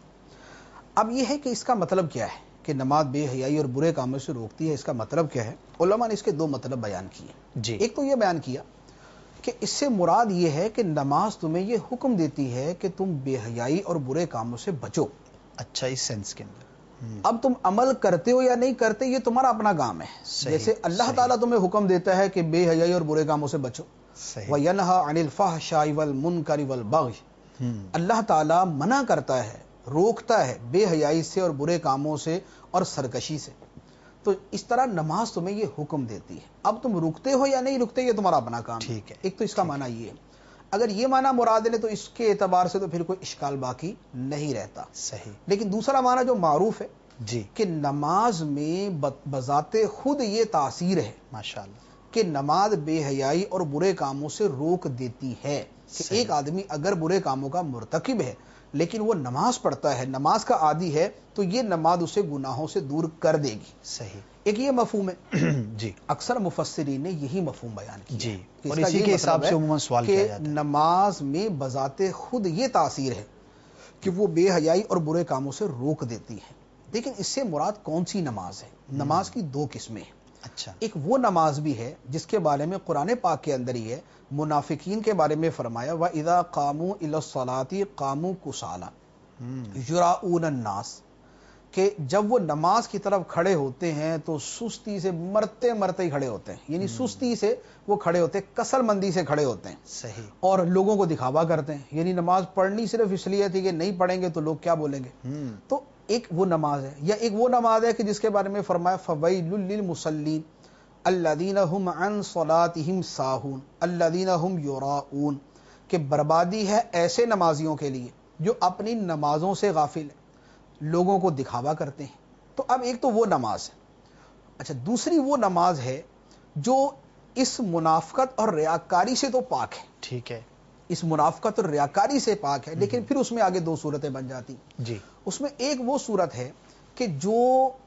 اب یہ ہے کہ اس کا مطلب کیا ہے کہ نماز بے حیائی اور برے کاموں سے روکتی ہے، اس کا مطلب کیا ہے؟ علماء نے اس کے دو مطلب بیان کیے. جی، ایک تو یہ بیان کیا کہ اس سے مراد یہ ہے کہ نماز تمہیں یہ حکم دیتی ہے کہ تم بے حیائی اور برے کاموں سے بچو. اچھا، اس سینس کے اندر. اب تم عمل کرتے ہو یا نہیں کرتے، یہ تمہارا اپنا کام ہے. صحیح، جیسے اللہ صحیح. تعالیٰ تمہیں حکم دیتا ہے کہ بے حیائی اور برے کاموں سے بچو. صحیح. وَيَنْهَا عَنِ الْفَحْشَاءِ وَالْمُنْكَرِ وَالْبَغْيِ، ہم، اللہ تعالیٰ منع کرتا ہے، روکتا ہے بے حیائی سے اور برے کاموں سے اور سرکشی سے. تو اس طرح نماز تمہیں یہ حکم دیتی ہے. اب تم رکتے ہو یا نہیں رکتے، یہ تمہارا اپنا کام ہے. ٹھیک ہے. ایک تو اس کا معنی یہ ہے. اگر یہ معنی مراد لے تو اس کے اعتبار سے تو پھر کوئی اشکال باقی نہیں رہتا. صحیح. لیکن دوسرا معنی جو معروف ہے جی، کہ نماز میں بذات خود یہ تاثیر ہے ماشاءاللہ. کہ نماز بے حیائی اور برے کاموں سے روک دیتی ہے. کہ صحیح. ایک آدمی اگر برے کاموں کا مرتکب ہے لیکن وہ نماز پڑھتا ہے، نماز کا عادی ہے، تو یہ نماز اسے گناہوں سے دور کر دے گی. صحیح. ایک یہ مفہوم ہے. جی، اکثر مفسرین نے یہی مفہوم بیان کیا جی، ہے کہ اور اس کا اسی یہ کے مطلب حساب سے ہے عموماً سوال کہ کیا جاتا ہے. نماز میں بذات خود یہ تاثیر ہے کہ وہ بے حیائی اور برے کاموں سے روک دیتی ہے. لیکن اس سے مراد کون سی نماز ہے؟ نماز کی دو قسمیں ہیں. اچھا. ایک وہ نماز بھی ہے جس کے بارے میں قرآن پاک کے اندر ہی ہے، منافقین کے بارے میں فرمایا وَإِذَا قَامُوا إِلَى الصَّلَاةِ قَامُوا كُسَالَىٰ يُرَاءُونَ النَّاسَ، کہ جب وہ نماز کی طرف کھڑے ہوتے ہیں تو سستی سے، مرتے مرتے ہی کھڑے ہوتے ہیں. یعنی سستی سے وہ کھڑے ہوتے ہیں، کسل مندی سے کھڑے ہوتے ہیں. صحیح. اور لوگوں کو دکھاوا کرتے ہیں. یعنی نماز پڑھنی صرف اس لیے تھی کہ نہیں پڑھیں گے تو لوگ کیا بولیں گے. ہم، تو ایک وہ نماز ہے. یا ایک وہ نماز ہے کہ جس کے بارے میں فرمایا فَوَيْلٌ لِّلْمُصَلِّينَ الَّذِينَ هُمْ عَنْ صَلَاتِهِمْ سَاهُونَ الَّذِينَ هُمْ يُرَاءُونَ، کہ بربادی ہے ایسے نمازیوں کے لیے جو اپنی نمازوں سے غافل ہیں، لوگوں کو دکھاوا کرتے ہیں. تو اب ایک تو وہ نماز ہے. اچھا، دوسری وہ نماز ہے جو اس منافقت اور ریاکاری سے تو پاک ہے. ٹھیک ہے. اس منافقت اور ریاکاری سے پاک ہے، لیکن پھر اس میں آگے دو صورتیں بن جاتی. جی، اس میں ایک وہ صورت ہے کہ جو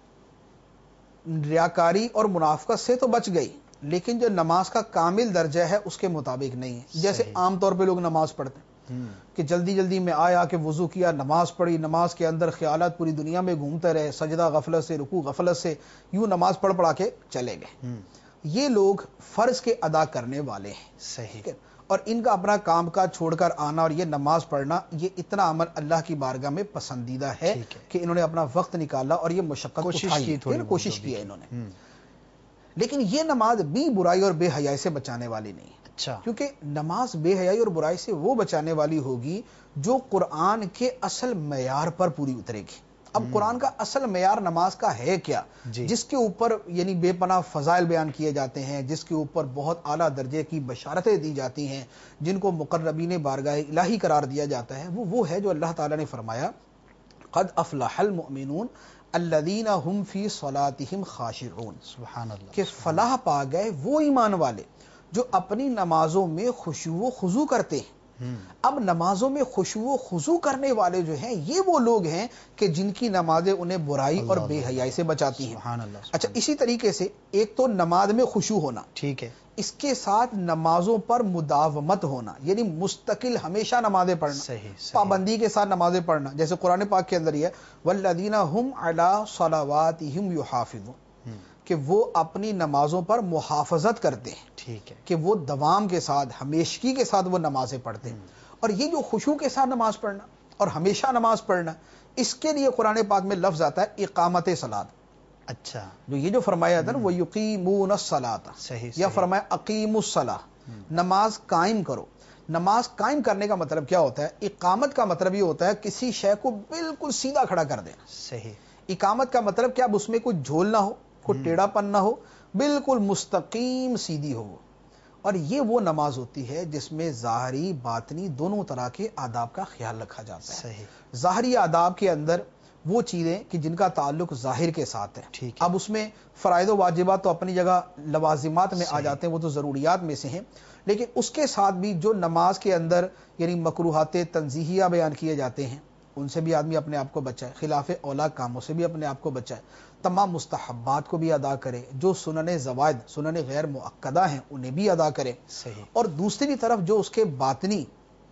ریاکاری اور منافقت سے تو بچ گئی لیکن جو نماز کا کامل درجہ ہے اس کے مطابق نہیں ہے. جیسے صحیح. عام طور پہ لوگ نماز پڑھتے ہیں ہم، کہ جلدی جلدی میں آیا کہ وضو کیا، نماز پڑھی، نماز کے اندر خیالات پوری دنیا میں گھومتے رہے، سجدہ غفلت سے، رکوع غفلت سے، یوں نماز پڑھ پڑھا کے چلے گئے. ہم، یہ لوگ فرض کے ادا کرنے والے ہیں. صحیح. ٹھیک ہے. اور ان کا اپنا کام کا چھوڑ کر آنا اور یہ نماز پڑھنا، یہ اتنا عمل اللہ کی بارگاہ میں پسندیدہ ہے ٹھیک ہے. کہ انہوں نے اپنا وقت نکالا اور یہ مشقت کوشش اٹھائی کی، ہے. تھوڑی پھر بہت کوشش جو کی ہے بھی انہوں نے. ہم، لیکن یہ نماز بھی برائی اور بے حیائی سے بچانے والی نہیں ہے. اچھا. کیونکہ نماز بے حیائی اور برائی سے وہ بچانے والی ہوگی جو قرآن کے اصل معیار پر پوری اترے گی. اب قرآن کا اصل معیار نماز کا ہے کیا؟ جی. جس کے اوپر یعنی بے پناہ فضائل بیان کیے جاتے ہیں، جس کے اوپر بہت اعلیٰ درجے کی بشارتیں دی جاتی ہیں، جن کو مقربین بارگاہ الہی قرار دیا جاتا ہے، وہ وہ ہے جو اللہ تعالیٰ نے فرمایا قد افلح المؤمنون الذین هم فی صلاتهم خاشعون، سبحان اللہ. کہ فلاح پا گئے وہ ایمان والے جو اپنی نمازوں میں خشوع و خضوع کرتے ہیں. ہم، اب نمازوں میں خشوع و خضوع کرنے والے جو ہیں یہ وہ لوگ ہیں کہ جن کی نمازیں انہیں برائی اور اللہ بے اللہ حیائی سے بچاتی ہیں. سبحان اللہ. اچھا، سبحان اسی طریقے سے ایک تو نماز میں خشوع ہونا، ٹھیک ہے. اس کے ساتھ نمازوں پر مداومت ہونا، یعنی مستقل ہمیشہ نمازیں پڑھنا، صحیح. صحیح. پابندی کے ساتھ نمازیں پڑھنا. جیسے قرآن پاک کے اندر یہ ہے والذین هم علی صلواتہم یحافظون، ہم، کہ وہ اپنی نمازوں پر محافظت کرتے ہیں، ٹھیک ہے. کہ وہ دوام کے ساتھ، ہمیشگی کے ساتھ وہ نمازیں پڑھتے ہیں. اور یہ جو خشوع کے ساتھ نماز پڑھنا اور ہمیشہ نماز پڑھنا، اس کے لیے قرآن پاک میں لفظ آتا ہے اقامت صلاۃ. اچھا. جو یہ جو فرمایا تھا نا وہ یقیمون الصلاۃ، صحیح. یا فرمایا اقیموا الصلاۃ، نماز قائم کرو. نماز قائم کرنے کا مطلب کیا ہوتا ہے؟ اقامت کا مطلب یہ ہوتا ہے کسی شے کو بالکل سیدھا کھڑا کر دینا. صحیح. اقامت کا مطلب کیا؟ اب اس میں کوئی جھول نہ ہو، کوئی ٹیڑھا پن نہ ہو، بالکل مستقیم سیدھی ہو. اور یہ وہ نماز ہوتی ہے جس میں ظاہری باطنی دونوں طرح کے آداب کا خیال رکھا جاتا ہے. صحیح. ظاہری آداب کے اندر وہ چیزیں کہ جن کا تعلق ظاہر کے ساتھ ہے. ٹھیک ہے. اب اس میں فرائض و واجبات تو اپنی جگہ لوازمات میں آ صحیح. جاتے ہیں، وہ تو ضروریات میں سے ہیں، لیکن اس کے ساتھ بھی جو نماز کے اندر یعنی مکروہات تنزیہیہ بیان کیے جاتے ہیں ان سے بھی آدمی اپنے آپ کو بچائے، خلاف اولا کاموں سے بھی اپنے آپ کو بچائے، تمام مستحبات کو بھی ادا کرے، جو سنن زوائد سنن غیر مؤکدہ ہیں انہیں بھی ادا کرے. صحیح. اور دوسری طرف جو اس کے باطنی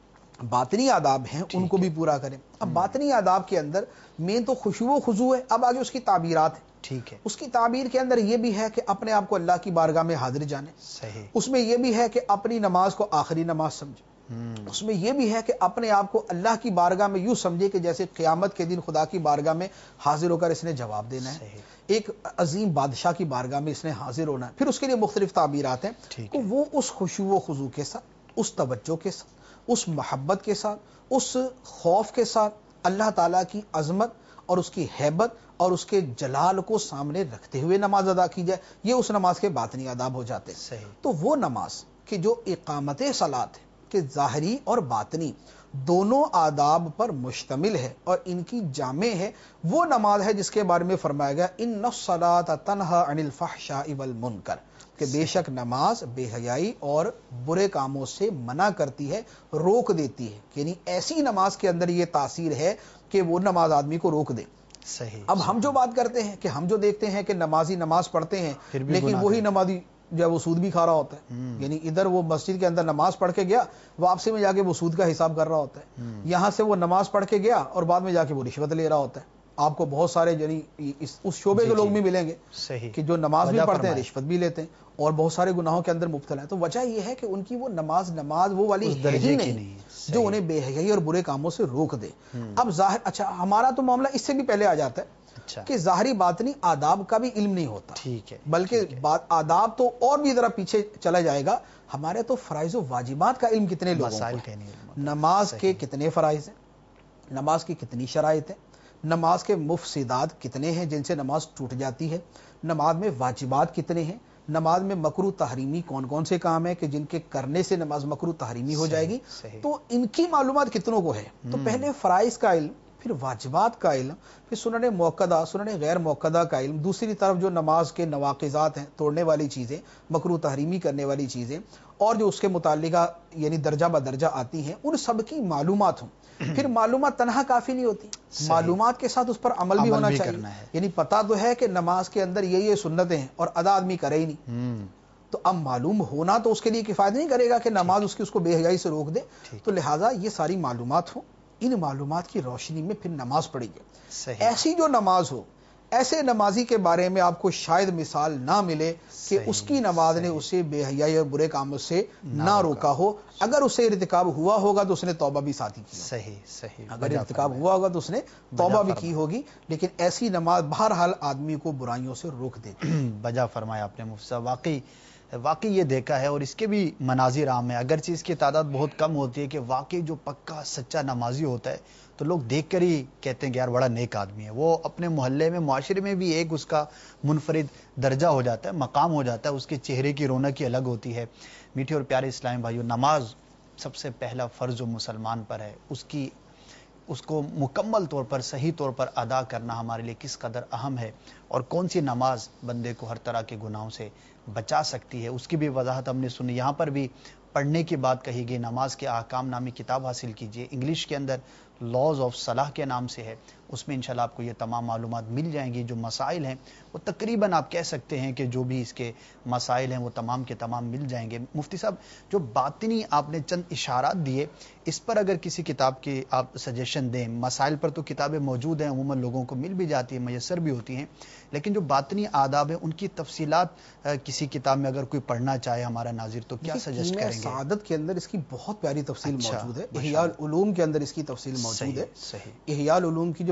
باطنی آداب ہیں ان کو بھی پورا کریں. اب باطنی آداب کے اندر مین تو خشوع و خضوع ہے، اب آگے اس کی تعبیرات ہیں. ٹھیک ہے. اس کی تعبیر کے اندر یہ بھی ہے کہ اپنے آپ کو اللہ کی بارگاہ میں حاضر جانے. صحیح. اس میں یہ بھی ہے کہ اپنی نماز کو آخری نماز سمجھے. اس میں یہ بھی ہے کہ اپنے آپ کو اللہ کی بارگاہ میں یوں سمجھے کہ جیسے قیامت کے دن خدا کی بارگاہ میں حاضر ہو کر اس نے جواب دینا ہے. صحیح. ایک عظیم بادشاہ کی بارگاہ میں اس نے حاضر ہونا ہے. پھر اس کے لیے مختلف تعبیرات ہیں. تو وہ اس خشوع و خضوع کے ساتھ، اس توجہ کے ساتھ، اس محبت کے ساتھ، اس خوف کے ساتھ اللہ تعالیٰ کی عظمت اور اس کی ہیبت اور اس کے جلال کو سامنے رکھتے ہوئے نماز ادا کی جائے، یہ اس نماز کے باطنی آداب ہو جاتے ہیں. صحیح. تو وہ نماز کہ جو اقامت صلاۃ ہے کہ ظاہری اور باطنی دونوں آداب پر مشتمل ہے اور ان کی جامع ہے، وہ نماز ہے جس کے بارے میں فرمایا گیا ان الصلاۃ تنہی عن الفحشاء والمنکر، کہ بے شک نماز بے حیائی اور برے کاموں سے منع کرتی ہے، روک دیتی ہے. یعنی ایسی نماز کے اندر یہ تاثیر ہے کہ وہ نماز آدمی کو روک دے. صحیح. اب ہم جو بات کرتے ہیں کہ ہم جو دیکھتے ہیں کہ نمازی نماز پڑھتے ہیں لیکن وہی نمازی جو وہ سود بھی کھا رہا ہوتا ہے. یعنی ادھر وہ مسجد کے اندر نماز پڑھ کے گیا، واپسی میں جا کے وہ سود کا حساب کر رہا ہوتا ہے. یہاں سے وہ نماز پڑھ کے گیا اور بعد میں جا کے وہ رشوت لے رہا ہوتا ہے. آپ کو بہت سارے یعنی اس شعبے کے لوگ بھی ملیں گے کہ جو نماز بھی پڑھتے ہیں، رشوت بھی لیتے ہیں اور بہت سارے گناہوں کے اندر مبتلا ہیں. تو وجہ یہ ہے کہ ان کی وہ نماز نماز وہ والی درجے کی نہیں جو انہیں بے حیائی اور برے کاموں سے روک دے. اب ظاہر اچھا ہمارا تو معاملہ اس سے بھی پہلے آ جاتا ہے کہ ظاہری باطنی آداب کا بھی علم نہیں ہوتا. ٹھیک ہے. بلکہ آداب تو اور بھی ذرا پیچھے چلا جائے گا. ہمارے تو فرائض و واجبات کا علم کتنے لوگوں کو ہے، نماز کے کتنے فرائض ہیں، نماز کی کتنی شرائط ہیں، نماز کے مفسدات کتنے ہیں جن سے نماز ٹوٹ جاتی ہے، نماز میں واجبات کتنے ہیں، نماز میں مکروہ تحریمی کون کون سے کام ہیں کہ جن کے کرنے سے نماز مکروہ تحریمی ہو جائے گی. تو ان کی معلومات کتنوں کو ہے. تو پہلے فرائض کا علم، پھر واجبات کا علم، پھر سنن موقدہ سنن غیر موقدہ کا علم، دوسری طرف جو نماز کے نواقضات ہیں، توڑنے والی چیزیں، مکروہ تحریمی کرنے والی چیزیں، اور جو اس کے متعلقہ یعنی درجہ بدرجہ آتی ہیں، ان سب کی معلومات ہوں. پھر معلومات تنہا کافی نہیں ہوتی، معلومات کے ساتھ اس پر عمل بھی ہونا چاہیے. یعنی پتہ تو ہے کہ نماز کے اندر یہ یہ سنتیں ہیں اور ادا آدمی کرے ہی نہیں، تو اب معلوم ہونا تو اس کے لیے کفایت نہیں کرے گا کہ نماز اس کی اس کو بے حیائی سے روک دے. تو لہٰذا یہ ساری معلومات ہوں، ان معلومات کی روشنی میں پھر نماز پڑھی جائے. ایسی جو نماز ہو، ایسے نمازی کے بارے میں آپ کو شاید مثال نہ ملے کہ اس کی نماز نے اسے بے حیائی اور برے کاموں سے نہ روکا ہو. اگر اسے ارتکاب ہوا ہوگا تو اس نے توبہ بھی ساتھی کی. صحیح صحیح. اگر ارتکاب ہوا ہوگا تو اس نے توبہ بھی کی ہوگی، لیکن ایسی نماز بہرحال آدمی کو برائیوں سے روک دیتی. بجا فرمایا آپ نے مفتی صاحب. واقعی واقعی یہ دیکھا ہے اور اس کے بھی مناظر عام ہیں، اگرچہ اس کی تعداد بہت کم ہوتی ہے، کہ واقعی جو پکا سچا نمازی ہوتا ہے تو لوگ دیکھ کر ہی کہتے ہیں کہ یار بڑا نیک آدمی ہے. وہ اپنے محلے میں، معاشرے میں بھی ایک اس کا منفرد درجہ ہو جاتا ہے، مقام ہو جاتا ہے، اس کے چہرے کی رونق ہی الگ ہوتی ہے. میٹھے اور پیارے اسلامی بھائیوں، نماز سب سے پہلا فرض جو مسلمان پر ہے، اس کی اس کو مکمل طور پر صحیح طور پر ادا کرنا ہمارے لیے کس قدر اہم ہے، اور کون سی نماز بندے کو ہر طرح کے گناہوں سے بچا سکتی ہے، اس کی بھی وضاحت ہم نے سنی. یہاں پر بھی پڑھنے کی بات کہی گئی. نماز کے احکام نامی کتاب حاصل کیجئے، انگلش کے اندر لاز آف صلاح کے نام سے ہے، اس میں انشاءاللہ آپ کو یہ تمام معلومات مل جائیں گی. جو مسائل ہیں وہ تقریباً آپ کہہ سکتے ہیں کہ جو بھی اس کے مسائل ہیں وہ تمام کے تمام مل جائیں گے. مفتی صاحب، جو باطنی آپ نے چند اشارات دیے، اس پر اگر کسی کتاب کی آپ سجیشن دیں. مسائل پر تو کتابیں موجود ہیں، عموماً لوگوں کو مل بھی جاتی ہیں، میسر بھی ہوتی ہیں، لیکن جو باطنی آداب ہیں ان کی تفصیلات کسی کتاب میں اگر کوئی پڑھنا چاہے ہمارا ناظر تو کیا سجیسٹ کریں گے؟ سعادت کے اندر اس کی بہت پیاری تفصیل موجود ہے. احیاء العلوم کے اندر اس کی تفصیل موجود ہے. احیاء العلوم کی جو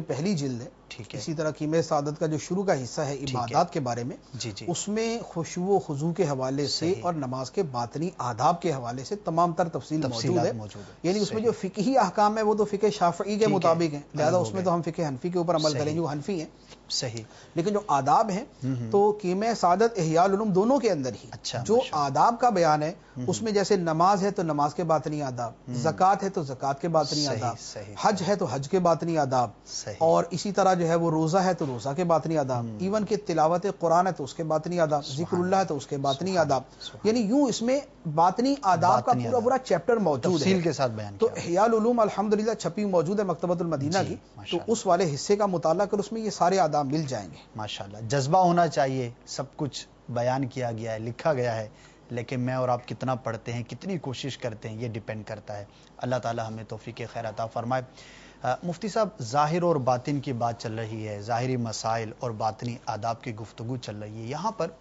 پہلی جلد ہے ٹھیک ہے، اسی طرح کیمیا سعادت کا جو شروع کا حصہ ہے عبادات کے بارے میں، جی جی اس میں خشوع و خضوع کے حوالے سے صحیح، اور نماز کے باطنی آداب کے حوالے سے تمام تر تفصیل موجود تفصیلات ہے. موجود ہے. یعنی اس میں صحیح. جو فقہی احکام ہے وہ تو فقہ شافعی کے ٹھیک ہے، مطابق ہیں، لہذا الگ ہو اس میں گئے. تو ہم فقہ حنفی کے اوپر عمل صحیح. کریں جو حنفی ہیں. صحیح. لیکن جو آداب ہیں ہم ہم. تو کیمیا سعادت احیاء العلوم دونوں کے اندر ہی اچھا، جو ماشاء اللہ. آداب کا بیان ہے ہم اس ہم. میں جیسے نماز ہے تو نماز کے باطنی آداب، ہم. زکوٰۃ ہے تو زکوٰۃ کے باطنی صحیح، آداب، صحیح، حج صحیح. ہے تو حج کے باطنی آداب، صحیح. اور اسی طرح جو ہے وہ روزہ ہے تو روزہ کے باطنی آداب، ہم. ایون کہ تلاوت قرآن ہے تو اس کے باطنی آداب، ذکر سبحان اللہ ہے تو اس کے باطنی سبحان آداب. سبحان. یعنی یوں اس میں باطنی آداب کا باطنی پورا آداب. پورا چیپٹر موجود ہے تفصیل کے ساتھ بیان تو کیا. احیاء العلوم الحمدللہ چھپی موجود ہے مکتبۃ المدینہ جی، کی، تو ماشاء اللہ. اس والے حصے کا مطالعہ کر اس میں یہ سارے آداب مل جائیں گے. ماشاءاللہ، جذبہ ہونا چاہیے. سب کچھ بیان کیا گیا ہے، لکھا گیا ہے، لیکن میں اور آپ کتنا پڑھتے ہیں، کتنی کوشش کرتے ہیں، یہ ڈیپینڈ کرتا ہے. اللہ تعالی ہمیں توفیق خیر عطا فرمائے. مفتی صاحب، ظاہر اور باطن کی بات چل رہی ہے، ظاہری مسائل اور باطنی آداب کی گفتگو چل رہی ہے. یہاں پر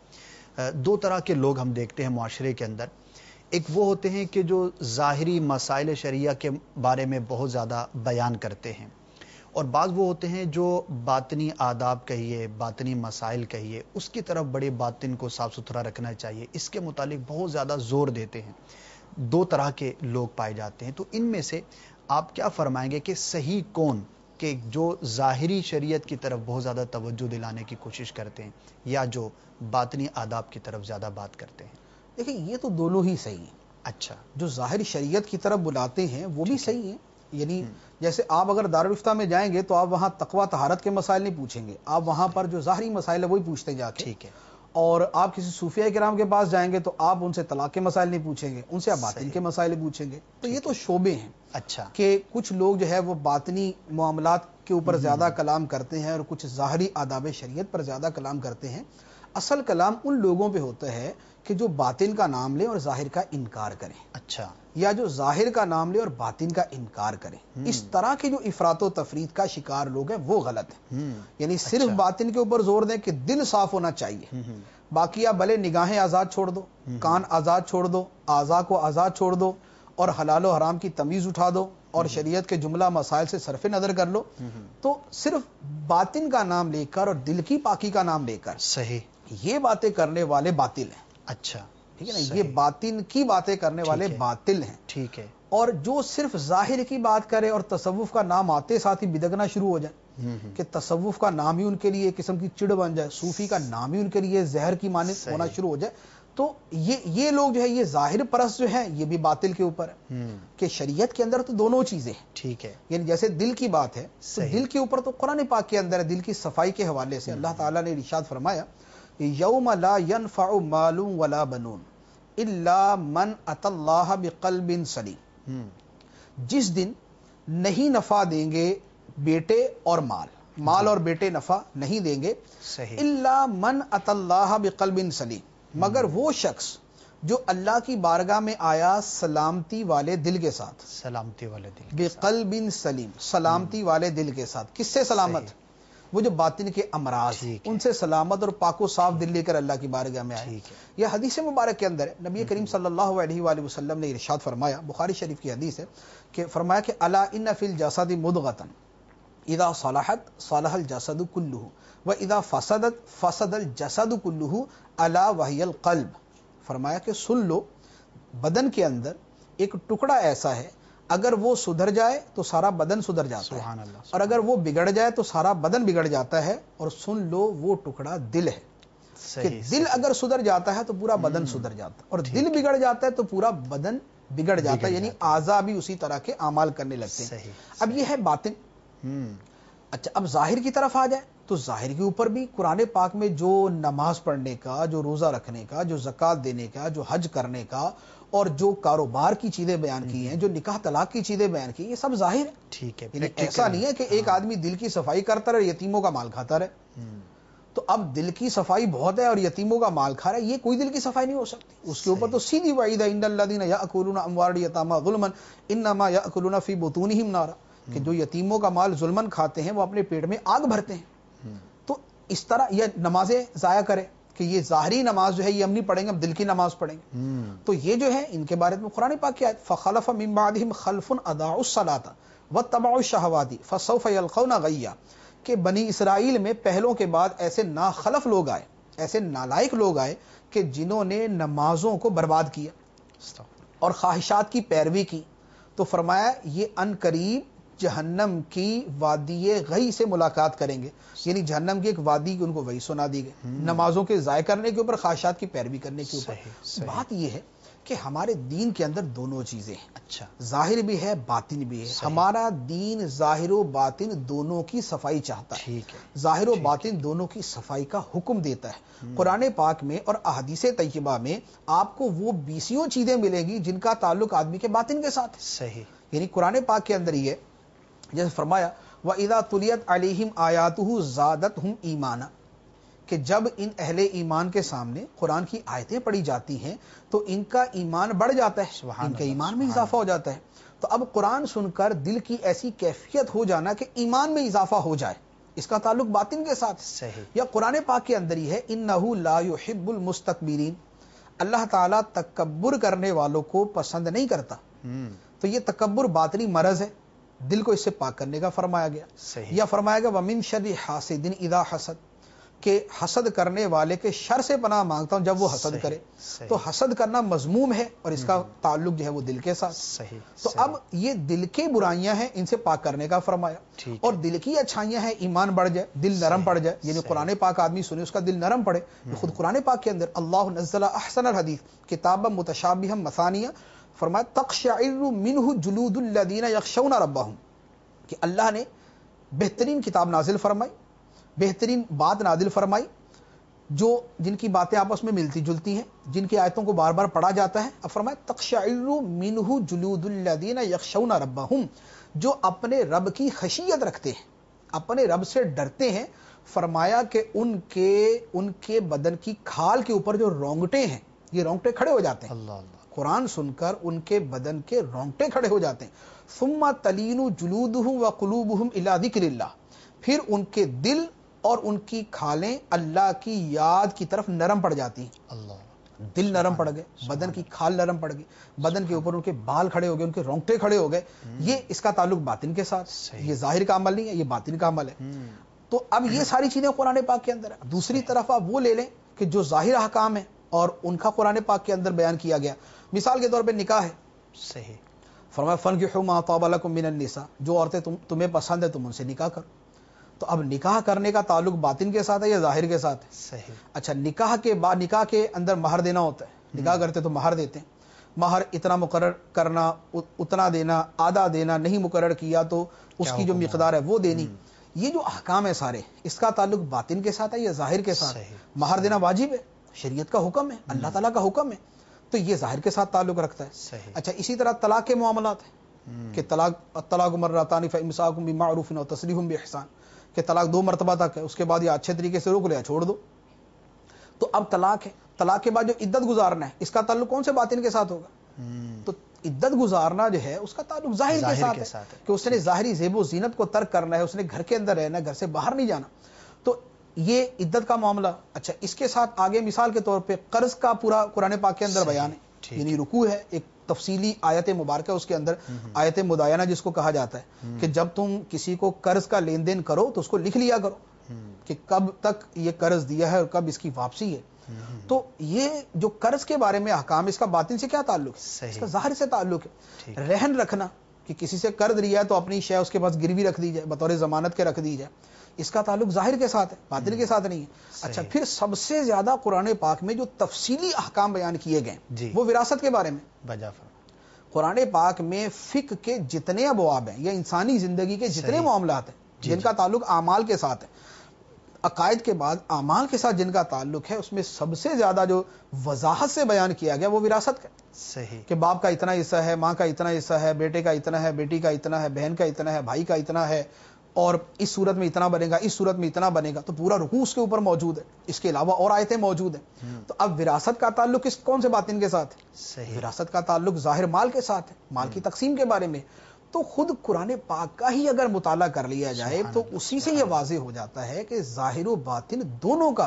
دو طرح کے لوگ ہم دیکھتے ہیں معاشرے کے اندر. ایک وہ ہوتے ہیں کہ جو ظاہری مسائل شرعیہ کے بارے میں بہت زیادہ بیان کرتے ہیں، اور بعض وہ ہوتے ہیں جو باطنی آداب کہیے، باطنی مسائل کہیے، اس کی طرف بڑے باطن کو صاف ستھرا رکھنا چاہیے، اس کے متعلق بہت زیادہ زور دیتے ہیں. دو طرح کے لوگ پائے جاتے ہیں. تو ان میں سے آپ کیا فرمائیں گے کہ صحیح کون، کہ جو ظاہری شریعت کی طرف بہت زیادہ توجہ دلانے کی کوشش کرتے ہیں، یا جو باطنی آداب کی طرف زیادہ بات کرتے ہیں؟ دیکھیں یہ تو دونوں ہی صحیح ہیں. اچھا. جو ظاہر شریعت کی طرف بلاتے ہیں وہ بھی ٹھیک ہے. صحیح ہیں. یعنی ہم. جیسے آپ اگر دارالفتہ میں جائیں گے تو آپ وہاں تقویٰ طہارت کے مسائل نہیں پوچھیں گے، آپ وہاں پر جو ظاہری مسائل ہے وہی پوچھتے جا کے. ٹھیک ہے. اور آپ کسی صوفیہ کرام کے پاس جائیں گے تو آپ ان سے طلاق کے مسائل نہیں پوچھیں گے، ان سے آپ باطن صحیح. کے مسائل پوچھیں گے. تو یہ ٹھیک تو شعبے ہیں اچھا. کہ کچھ لوگ جو ہے وہ باطنی معاملات کے اوپر ہم. زیادہ کلام کرتے ہیں اور کچھ ظاہری آداب شریعت پر زیادہ کلام کرتے ہیں. اصل کلام ان لوگوں پہ ہوتا ہے کہ جو باطن کا نام لیں اور ظاہر کا انکار کریں، اچھا. یا جو ظاہر کا نام لے اور باطن کا انکار کریں. ہم. اس طرح کے جو افراط و تفرید کا شکار لوگ ہیں وہ غلط ہیں. ہم. یعنی صرف اچھا. باطن کے اوپر زور دیں کہ دل صاف ہونا چاہیے، ہم. ہم. باقی آپ بھلے نگاہیں آزاد چھوڑ دو، ہم. کان آزاد چھوڑ دو، اعضاء کو آزاد چھوڑ دو، اور حلال و حرام کی تمیز اٹھا دو، اور شریعت کے جملہ مسائل سے صرف نظر کر لو. ہم. تو صرف باطن کا نام لے کر اور دل کی پاکی کا نام لے کر صحیح. یہ باتیں کرنے والے باطل ہیں. اچھا. ٹھیک ہے نا، صحیح. یہ باطن کی باتیں کرنے والے ٹھیک ہے. باطل ہیں. ٹھیک ہے. اور جو صرف ظاہر کی بات کرے اور تصوف کا نام آتے ساتھ ہی بدگنا شروع ہو جائے، ہم. ہم. کہ تصوف کا نام ہی ان کے لیے ایک قسم کی چڑ بن جائے، صوفی کا نام ہی ان کے لیے زہر کی مانند صحیح. ہونا شروع ہو جائے، تو یہ یہ لوگ جو ہے یہ ظاہر پرست جو ہیں یہ بھی باطل کے اوپر ہے. ہم. کہ شریعت کے اندر تو دونوں چیزیں ہیں. ٹھیک ہے. یعنی جیسے دل کی بات ہے تو صحیح. دل کے اوپر تو قرآن پاک کے اندر ہے. دل کی صفائی کے حوالے سے اللہ تعالیٰ نے ارشاد فرمایا، یوم لا ينفع مال ولا بنون الا من اتى اللہ بقلب سلیم. ہم. جس دن نہیں نفع دیں گے بیٹے اور مال، مال اور بیٹے نفع نہیں دیں گے، صحیح. الا من اتى اللہ بقلب سلیم، مگر وہ شخص جو اللہ کی بارگاہ میں آیا سلامتی والے دل کے ساتھ. سلامتی والے دل. بقلب سلیم، سلامتی والے دل کے ساتھ. کس سے سلامت؟ صحیح. وہ جو باطن کے امراض، ٹھیک ہے. ان سے سلامت اور پاک و صاف دل لے کر اللہ کی بارگاہ میں آئے. ٹھیک ہے. یہ حدیث مبارک کے اندر ہے، نبی کریم صلی اللہ علیہ وآلہ وسلم نے ارشاد فرمایا، بخاری شریف کی حدیث ہے، کہ فرمایا کہ الا ان فی الجسد مضغۃ اذا صلحت صلح الجسد كله واذا فسدت فسد الجسد كله الا وهي القلب. فرمایا کہ سن لو، بدن کے اندر ایک ٹکڑا ایسا ہے اگر وہ سدھر جائے تو سارا بدن سدھر جاتا سبحان ہے، اللہ. اور اگر وہ بگڑ جائے تو سارا بدن بگڑ جاتا ہے. اور سن لو وہ ٹکڑا دل ہے، کہ صحیح. دل اگر سدھر جاتا ہے تو پورا بدن سدھر جاتا ہے، اور دل بگڑ جاتا ہے تو پورا بدن بگڑ جاتا بگڑ ہے. یعنی جاتا ہے. اعضاء بھی اسی طرح کے اعمال کرنے لگتے ہیں. صحیح. اب یہ ہے باطن. ہم. اچھا، اب ظاہر کی طرف آ جائے تو ظاہر کے اوپر بھی قرآن پاک میں جو نماز پڑھنے کا، جو روزہ رکھنے کا، جو زکوٰۃ دینے کا، جو حج کرنے کا، اور جو کاروبار کی چیزیں بیان کی ہیں، جو نکاح طلاق کی چیزیں بیان کی، یہ سب ظاہر ہے. ٹھیک ہے. یعنی ایسا نہیں ہے کہ ایک آدمی دل کی صفائی کرتا رہے اور یتیموں کا مال کھاتا رہے. ہم. تو اب دل کی صفائی بہت ہے اور یتیموں کا مال کھا رہا ہے، یہ کوئی دل کی صفائی نہیں ہو سکتی. اس کے اوپر تو سیدھی وعید ہے، ان الذین یاکلون اموال الیتامی ظلما انما یاکلون فی بطونہم نارا، کہ جو یتیموں کا مال ظلمن کھاتے ہیں وہ اپنے پیٹ میں آگ بھرتے ہیں. تو اس طرح یہ نمازیں ضائع کرے کہ یہ ظاہری نماز جو ہے یہ ہم نہیں پڑھیں گے، ہم دل کی نماز پڑھیں گے. ہم. تو یہ جو ہے ان کے بارے میں قرآن پاک کی آیت فخلف من بعدہم خلف اضاعوا الصلاۃ وَاتَّبَعُوا الشَّهَوَاتِ فَسَوْفَ يَلْقَوْنَ غَيًّا کہ بنی اسرائیل میں پہلوں کے بعد ایسے ناخلف لوگ آئے، ایسے نالائق لوگ آئے کہ جنہوں نے نمازوں کو برباد کیا اور خواہشات کی پیروی کی، تو فرمایا یہ ان قریب جہنم کی وادی غی سے ملاقات کریں گے، یعنی جہنم کی ایک وادی ان کو وہی سنا دی گئی، نمازوں کے ضائع کرنے کے اوپر، خواہشات کی پیروی کرنے کے اوپر۔ صحیح صحیح بات یہ ہے کہ ہمارے دین کے اندر دونوں چیزیں ہیں، اچھا ظاہر بھی ہے باطن بھی ہے۔ صحیح۔ ہمارا دین ظاہر و باطن دونوں کی صفائی چاہتا ہے، ٹھیک ہے، ظاہر و ٹھیک باطن دونوں کی صفائی کا حکم دیتا ہے۔ قرآن پاک میں اور احادیث طیبہ میں آپ کو وہ بیسیوں چیزیں ملیں گی جن کا تعلق آدمی کے باطن کے ساتھ ہے۔ صحیح، یعنی قرآن پاک کے اندر یہ جیسے فرمایا وَإِذَا تُلِيَتْ عَلَيْهِمْ آيَاتُهُ زَادَتْهُمْ ایمانا، کہ جب ان اہل ایمان کے سامنے قرآن کی آیتیں پڑھی جاتی ہیں تو ان کا ایمان بڑھ جاتا ہے، سبحان ان کے اللہ، ایمان میں سبحان اضافہ ہو جاتا ہے۔ تو اب قرآن سن کر دل کی ایسی کیفیت ہو جانا کہ ایمان میں اضافہ ہو جائے، اس کا تعلق باطن کے ساتھ ہے۔ صحیح، یا قرآن پاک کے اندر ہی ہے انہ لا یحب المستکبرین، اللہ تعالیٰ تکبر کرنے والوں کو پسند نہیں کرتا۔ ہم، تو یہ تکبر باطنی مرض ہے، دل کو اس سے پاک کرنے کا فرمایا گیا۔ صحیح، یا فرمایا گیا وَمِن شَرِّ حَاسِدٍ اِذَا حَسَد، کہ حسد کرنے والے کے شر سے پناہ مانگتا ہوں جب وہ حسد صحیح، کرے۔ صحیح، تو حسد کرنا مذموم ہے اور اس کا تعلق جو ہے وہ دل کے ساتھ۔ صحیح، تو صحیح، اب یہ دل کی برائیاں ہیں، ان سے پاک کرنے کا فرمایا، ٹھیک اور ہے، دل کی اچھائیاں ہیں، ایمان بڑھ جائے، دل نرم صحیح، پڑ جائے، یعنی صحیح، قرآن پاک آدمی سنے اس کا دل نرم پڑے۔ یہ خود قرآن پاک کے اندر اللہ نزل احسن الحدیث کتابا متشابہا مثانیہ، فرمایا تقشعر منہ جلود الذین یخشون ربہم، کہ اللہ نے بہترین کتاب نازل فرمائی، بہترین بات نازل فرمائی، جو جن کی باتیں آپس میں ملتی جلتی ہیں، جن کی آیتوں کو بار بار پڑھا جاتا ہے۔ اب فرمایا تقشعر منہ جلود الذین یخشون ربہم، جو اپنے رب کی خشیت رکھتے ہیں، اپنے رب سے ڈرتے ہیں۔ فرمایا کہ ان کے ان کے بدن کی کھال کے اوپر جو رونگٹے ہیں، یہ رونگٹے کھڑے ہو جاتے ہیں، اللہ اللہ، قرآن سن کر ان کے بدن کے رونگٹے کھڑے ہو جاتے ہیں۔ ثم تلین جلودہم وقلوبہم الی ذکر اللہ، پھر ان کے دل اور ان کی کھالیں اللہ کی یاد کی طرف نرم پڑ جاتی ہیں۔ اللہ، دل نرم پڑ گئے، بدن کی کھال نرم پڑ گئی، بدن کے اوپر ان کے بال کھڑے ہو گئے، ان کے رونگٹے کھڑے ہو گئے۔ یہ اس کا تعلق باطن کے ساتھ، صحیح، یہ ظاہر کا عمل نہیں ہے، یہ باطن کا عمل ہے۔ ہم، تو اب یہ ساری چیزیں قرآن پاک کے اندر ہے۔ دوسری طرف آپ وہ لے لیں کہ جو ظاہر احکام ہیں اور ان کا قرآن پاک کے اندر بیان کیا گیا۔ مثال کے طور پہ نکاح ہے، صحیح، فرمایا فَانكِحُوا مَا طَابَ لَكُم مِّنَ النِّسَاء، جو عورتیں تم تمہیں پسند ہے تم ان سے نکاح کرو۔ تو اب نکاح کرنے کا تعلق باطن کے ساتھ ہے یا ظاہر کے ساتھ ہے؟ صحیح، اچھا، نکاح کے بعد نکاح کے اندر مہر دینا ہوتا ہے، نکاح کرتے تو مہر دیتے ہیں، مہر اتنا مقرر کرنا، اتنا دینا، آدھا دینا، نہیں مقرر کیا تو اس کیا کی جو حکم ہے؟ مقدار ہے وہ دینی۔ یہ جو احکام ہے سارے، اس کا تعلق باطن کے ساتھ ہے یا ظاہر کے ساتھ؟ صحیح، مہر دینا واجب ہے، شریعت کا حکم ہے، اللہ تعالیٰ کا حکم ہے، تو یہ ظاہر کے ساتھ تعلق رکھتا ہے۔ صحیح، اچھا، اسی طرح طلاق کے معاملات ہیں ہم، کہ طلاق الطلاق مرتان فامساک بمعروف و تسریح باحسان، کہ طلاق دو مرتبہ تک ہے، اس کے بعد یا اچھے طریقے سے روک لیا چھوڑ دو۔ تو اب طلاق ہے، طلاق کے بعد جو عدت گزارنا ہے، اس کا تعلق کون سے باطن کے ساتھ ہوگا؟ ہم، تو عدت گزارنا جو ہے اس کا تعلق ظاہر کے ظاہر ساتھ کے ہے ساتھ ہے، کہ اس نے ظاہری زیب و زینت کو ترک کرنا ہے، اس نے گھر کے اندر رہنا ہے، گھر سے باہر نہیں جانا۔ تو یہ عدت کا معاملہ۔ اچھا، اس کے ساتھ آگے مثال کے طور پہ قرض کا پورا قرآن پاک کے اندر صحیح، بیان ہے، ٹھیک، یعنی رکوع ہے، ایک تفصیلی آیت مبارکہ اس کے اندر، آیت مدائنہ جس کو کہا جاتا ہے کہ جب تم کسی کو قرض کا لین دین کرو تو اس کو لکھ لیا کرو ہم، کہ کب تک یہ قرض دیا ہے اور کب اس کی واپسی ہے۔ ہم، تو یہ جو قرض کے بارے میں احکام، اس کا باطن سے کیا تعلق ہے؟ صحیح، اس کا ظاہر سے تعلق ٹھیک، ہے۔ رہن رکھنا، کہ کسی سے قرض لیا ہے تو اپنی شے اس کے پاس گروی رکھ دی جائے، بطور ضمانت کے رکھ دی جائے، اس کا تعلق ظاہر کے ساتھ ہے، باطن کے ساتھ نہیں ہے۔ اچھا، صحیح، پھر سب سے زیادہ قرآن پاک میں جو تفصیلی احکام بیان کیے گئے جی، وہ وراثت کے بارے میں۔ بجا فرما، قرآن پاک میں فقہ کے جتنے ابواب ہیں یا انسانی زندگی کے جتنے صحیح، معاملات ہیں جی، جن جی، کا تعلق اعمال کے ساتھ ہے، عقائد کے بعد اعمال کے ساتھ جن کا تعلق ہے، اس میں سب سے زیادہ جو وضاحت سے بیان کیا گیا وہ وراثت کا، صحیح، کہ باپ کا اتنا حصہ ہے، ماں کا اتنا حصہ ہے، بیٹے کا اتنا ہے، بیٹی کا اتنا ہے، بہن کا اتنا ہے، بھائی کا اتنا ہے، اور اس صورت میں اتنا بنے گا، اس صورت میں اتنا بنے گا، تو پورا رکوع اس کے اوپر موجود ہے۔ اس کے علاوہ اور آیتیں موجود ہیں۔ تو اب وراثت کا تعلق کس کون سے باطن کے ساتھ ہے؟ صحیح، وراثت کا تعلق ظاہر مال کے ساتھ ہے، مال کی تقسیم کے بارے میں۔ تو خود قرآن پاک کا ہی اگر مطالعہ کر لیا جائے سبحان تو اللہ، اسی سے یہ واضح ہو جاتا ہے کہ ظاہر و باطن دونوں کا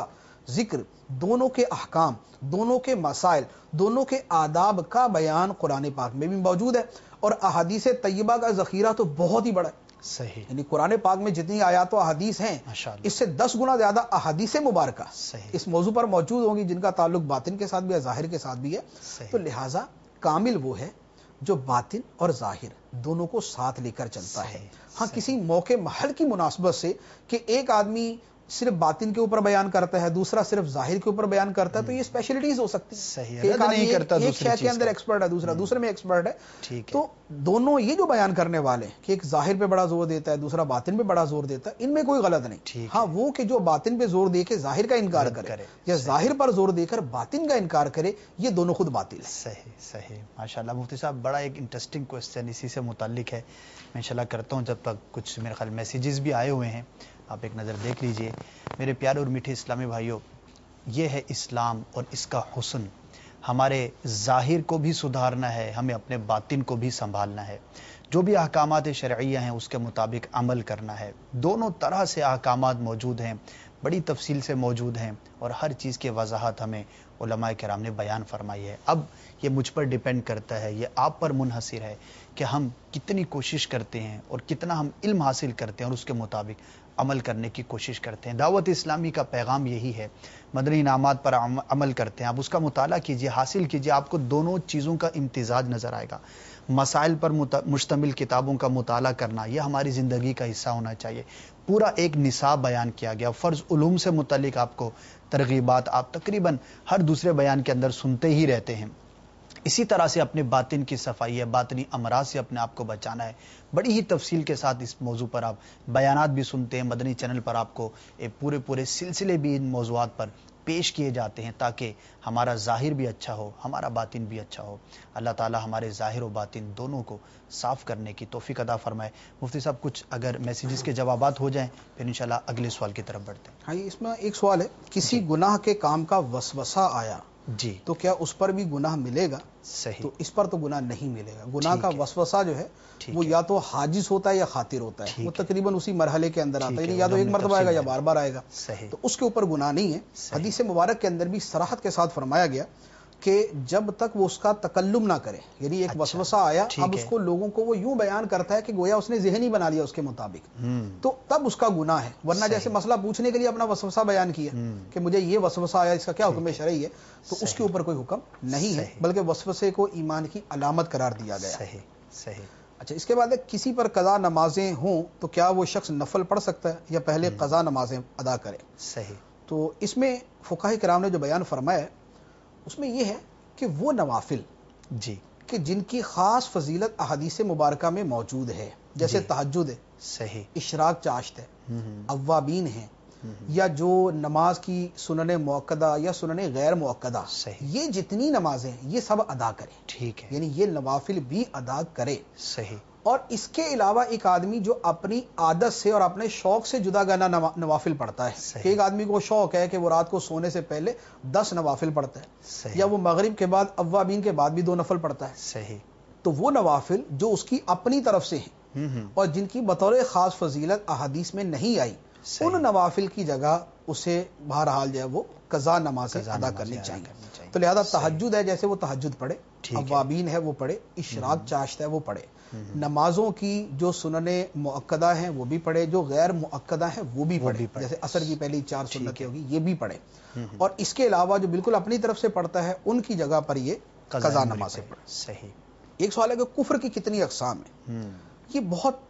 ذکر، دونوں کے احکام، دونوں کے مسائل، دونوں کے آداب کا بیان قرآن پاک میں بھی موجود ہے، اور احادیث طیبہ کا ذخیرہ تو بہت ہی بڑا ہے. صحیح. یعنی قرآن پاک میں جتنی آیات و احادیث ہیں اس سے دس گنا زیادہ احادیث مبارکہ صحیح. اس موضوع پر موجود ہوں گی جن کا تعلق باطن کے ساتھ بھی ہے، ظاہر کے ساتھ بھی ہے. صحیح. تو لہٰذا کامل وہ ہے جو باطن اور ظاہر دونوں کو ساتھ لے کر چلتا ہے. ہاں کسی موقع محل کی مناسبت سے کہ ایک آدمی صرف باطن کے اوپر بیان کرتا ہے، دوسرا صرف ظاہر کے اوپر بیان کرتا ہے، تو یہ اسپیشلٹیز ہو سکتی ہیں. ایک آدمی ایک شے کے اندر ایکسپرٹ ہے، دوسرا دوسرے میں ایکسپرٹ ہے. تو دونوں یہ جو بیان کرنے والے ہیں کہ ایک ظاہر پہ بڑا زور دیتا ہے، دوسرا باطن پہ بڑا زور دیتا ہے، ان میں کوئی غلط نہیں. ہاں وہ کہ جو باطن پہ زور دے کے ظاہر کا انکار کرے یا ظاہر پر زور دے کر باطن کا انکار کرے، یہ دونوں خود باطل ہیں. صحیح صحیح. ماشاءاللہ مفتی صاحب بڑا ایک انٹرسٹنگ کوسچن اسی سے متعلق ہے، میں انشاءاللہ کرتا ہوں. جب تک کچھ میرے خیال میسیجز بھی آئے ہوئے ہیں، آپ ایک نظر دیکھ لیجئے. میرے پیارے اور میٹھے اسلامی بھائیوں، یہ ہے اسلام اور اس کا حسن. ہمارے ظاہر کو بھی سدھارنا ہے، ہمیں اپنے باطن کو بھی سنبھالنا ہے. جو بھی احکامات شرعیہ ہیں اس کے مطابق عمل کرنا ہے. دونوں طرح سے احکامات موجود ہیں، بڑی تفصیل سے موجود ہیں، اور ہر چیز کی وضاحت ہمیں علماء کرام نے بیان فرمائی ہے. اب یہ مجھ پر ڈیپینڈ کرتا ہے، یہ آپ پر منحصر ہے کہ ہم کتنی کوشش کرتے ہیں اور کتنا ہم علم حاصل کرتے ہیں اور اس کے مطابق عمل کرنے کی کوشش کرتے ہیں. دعوت اسلامی کا پیغام یہی ہے، مدنی انعامات پر عمل کرتے ہیں. آپ اس کا مطالعہ کیجئے، حاصل کیجئے، آپ کو دونوں چیزوں کا امتزاج نظر آئے گا. مسائل پر مشتمل کتابوں کا مطالعہ کرنا یہ ہماری زندگی کا حصہ ہونا چاہیے. پورا ایک نصاب بیان کیا گیا. فرض علوم سے متعلق آپ کو ترغیبات آپ تقریباً ہر دوسرے بیان کے اندر سنتے ہی رہتے ہیں. اسی طرح سے اپنے باطن کی صفائی ہے، باطنی امراض سے اپنے آپ کو بچانا ہے. بڑی ہی تفصیل کے ساتھ اس موضوع پر آپ بیانات بھی سنتے ہیں. مدنی چینل پر آپ کو پورے پورے سلسلے بھی ان موضوعات پر پیش کیے جاتے ہیں تاکہ ہمارا ظاہر بھی اچھا ہو، ہمارا باطن بھی اچھا ہو. اللہ تعالی ہمارے ظاہر و باطن دونوں کو صاف کرنے کی توفیق عطا فرمائے. مفتی صاحب کچھ اگر میسیجز کے جوابات ہو جائیں پھر انشاءاللہ اگلے سوال کی طرف بڑھتے ہیں. ہاں اس میں ایک سوال ہے، کسی گناہ کے کام کا وسوسہ آیا جی تو کیا اس پر بھی گناہ ملے گا؟ صحیح. تو اس پر تو گناہ نہیں ملے گا. گناہ کا وسوسہ جو ہے وہ یا تو حاجز ہوتا ہے یا خاطر ہوتا ہے، وہ تقریباً اسی مرحلے کے اندر آتا ہے، یعنی یا تو ایک مرتبہ آئے گا یا بار بار آئے گا. تو اس کے اوپر گناہ نہیں ہے. حدیث مبارک کے اندر بھی صراحت کے ساتھ فرمایا گیا کہ جب تک وہ اس کا تکلم نہ کرے، یعنی ایک وسوسہ آیا، اب اس کو لوگوں کو وہ یوں بیان کرتا ہے کہ گویا اس نے ذہن ہی بنا لیا اس کے مطابق، تو تب اس کا گناہ ہے. ورنہ جیسے مسئلہ پوچھنے کے لیے اپنا وسوسہ بیان کیا کہ مجھے یہ وسوسہ آیا، اس کا کیا حکم شرعی ہے، تو اس کے اوپر کوئی حکم نہیں ہے، بلکہ وسوسے کو ایمان کی علامت قرار دیا گیا. صحیح صحیح. اچھا اس کے بعد کسی پر قضا نمازیں ہوں تو کیا وہ شخص نفل پڑھ سکتا ہے یا پہلے قضا نمازیں ادا کرے؟ صحیح. تو اس میں فقہاء کرام نے جو بیان فرمایا ہے اس میں یہ ہے کہ وہ نوافل جی کہ جن کی خاص فضیلت احادیث مبارکہ میں موجود ہے، جیسے تہجد ہے، صحیح، اشراق چاشت ہے، اوابین ہیں، یا جو نماز کی سنن موقدہ یا سنن غیر موقدہ، یہ جتنی نمازیں یہ سب ادا کرے. ٹھیک ہے، یعنی یہ نوافل بھی ادا کرے. صحیح. اور اس کے علاوہ ایک آدمی جو اپنی عادت سے اور اپنے شوق سے جدا گانا نوافل پڑھتا ہے، کہ ایک آدمی کو شوق ہے کہ وہ رات کو سونے سے پہلے دس نوافل پڑھتا ہے، یا وہ مغرب کے بعد اوابین کے بعد بھی دو نفل پڑھتا ہے، صحیح. تو وہ نوافل جو اس کی اپنی طرف سے ہیں اور جن کی بطور خاص فضیلت احادیث میں نہیں آئی، ان نوافل کی جگہ اسے بہرحال جو ہے وہ قضا نمازیں ادا کرنی چاہیے. تو لہذا تہجد ہے جیسے وہ تہجد پڑھے، اوابین ہے وہ پڑھے، اشراق چاشت ہے وہ پڑھے. نمازوں کی جو سنن مؤکدہ ہیں وہ بھی پڑھے، جو غیر مؤکدہ ہیں وہ بھی پڑھے، جیسے عصر کی پہلی چار سنتیں ہوگی یہ بھی پڑھے. اور اس کے علاوہ جو بالکل اپنی طرف سے پڑھتا ہے ان کی جگہ پر یہ قضا نمازیں پڑھے. صحیح. ایک سوال ہے کہ کفر کی کتنی اقسام ہیں؟ یہ بہت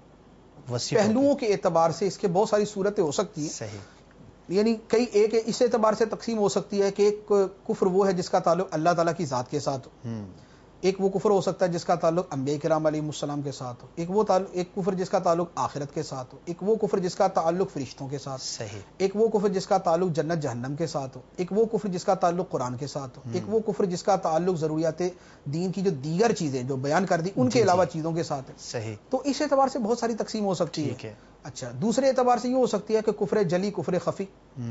پہلوؤں کے اعتبار سے اس کے بہت ساری صورتیں ہو سکتی ہیں. صحیح. یعنی کئی ایک اس اعتبار سے تقسیم ہو سکتی ہے کہ ایک کفر وہ ہے جس کا تعلق اللہ تعالیٰ کی ذات کے ساتھ ہو، ایک وہ کفر ہو سکتا ہے جس کا تعلق انبیاء کرام علیہ السلام کے ساتھ ہو، ایک وہ تعلق ایک کفر جس کا تعلق آخرت کے ساتھ ہو، ایک وہ کفر جس کا تعلق فرشتوں کے ساتھ، صحیح. ایک وہ کفر جس کا تعلق جنت جہنم کے ساتھ ہو، ایک وہ کفر جس کا تعلق قرآن کے ساتھ ہو، ایک وہ کفر جس کا تعلق ضروریات دین کی جو دیگر چیزیں جو بیان کر دی ان کے علاوہ چیزوں کے ساتھ ہے. صحیح. تو اس اعتبار سے بہت ساری تقسیم ہو سکتی ہے. اچھا دوسرے اعتبار سے یہ ہو سکتی ہے کہ کفر جلی کفر خفی،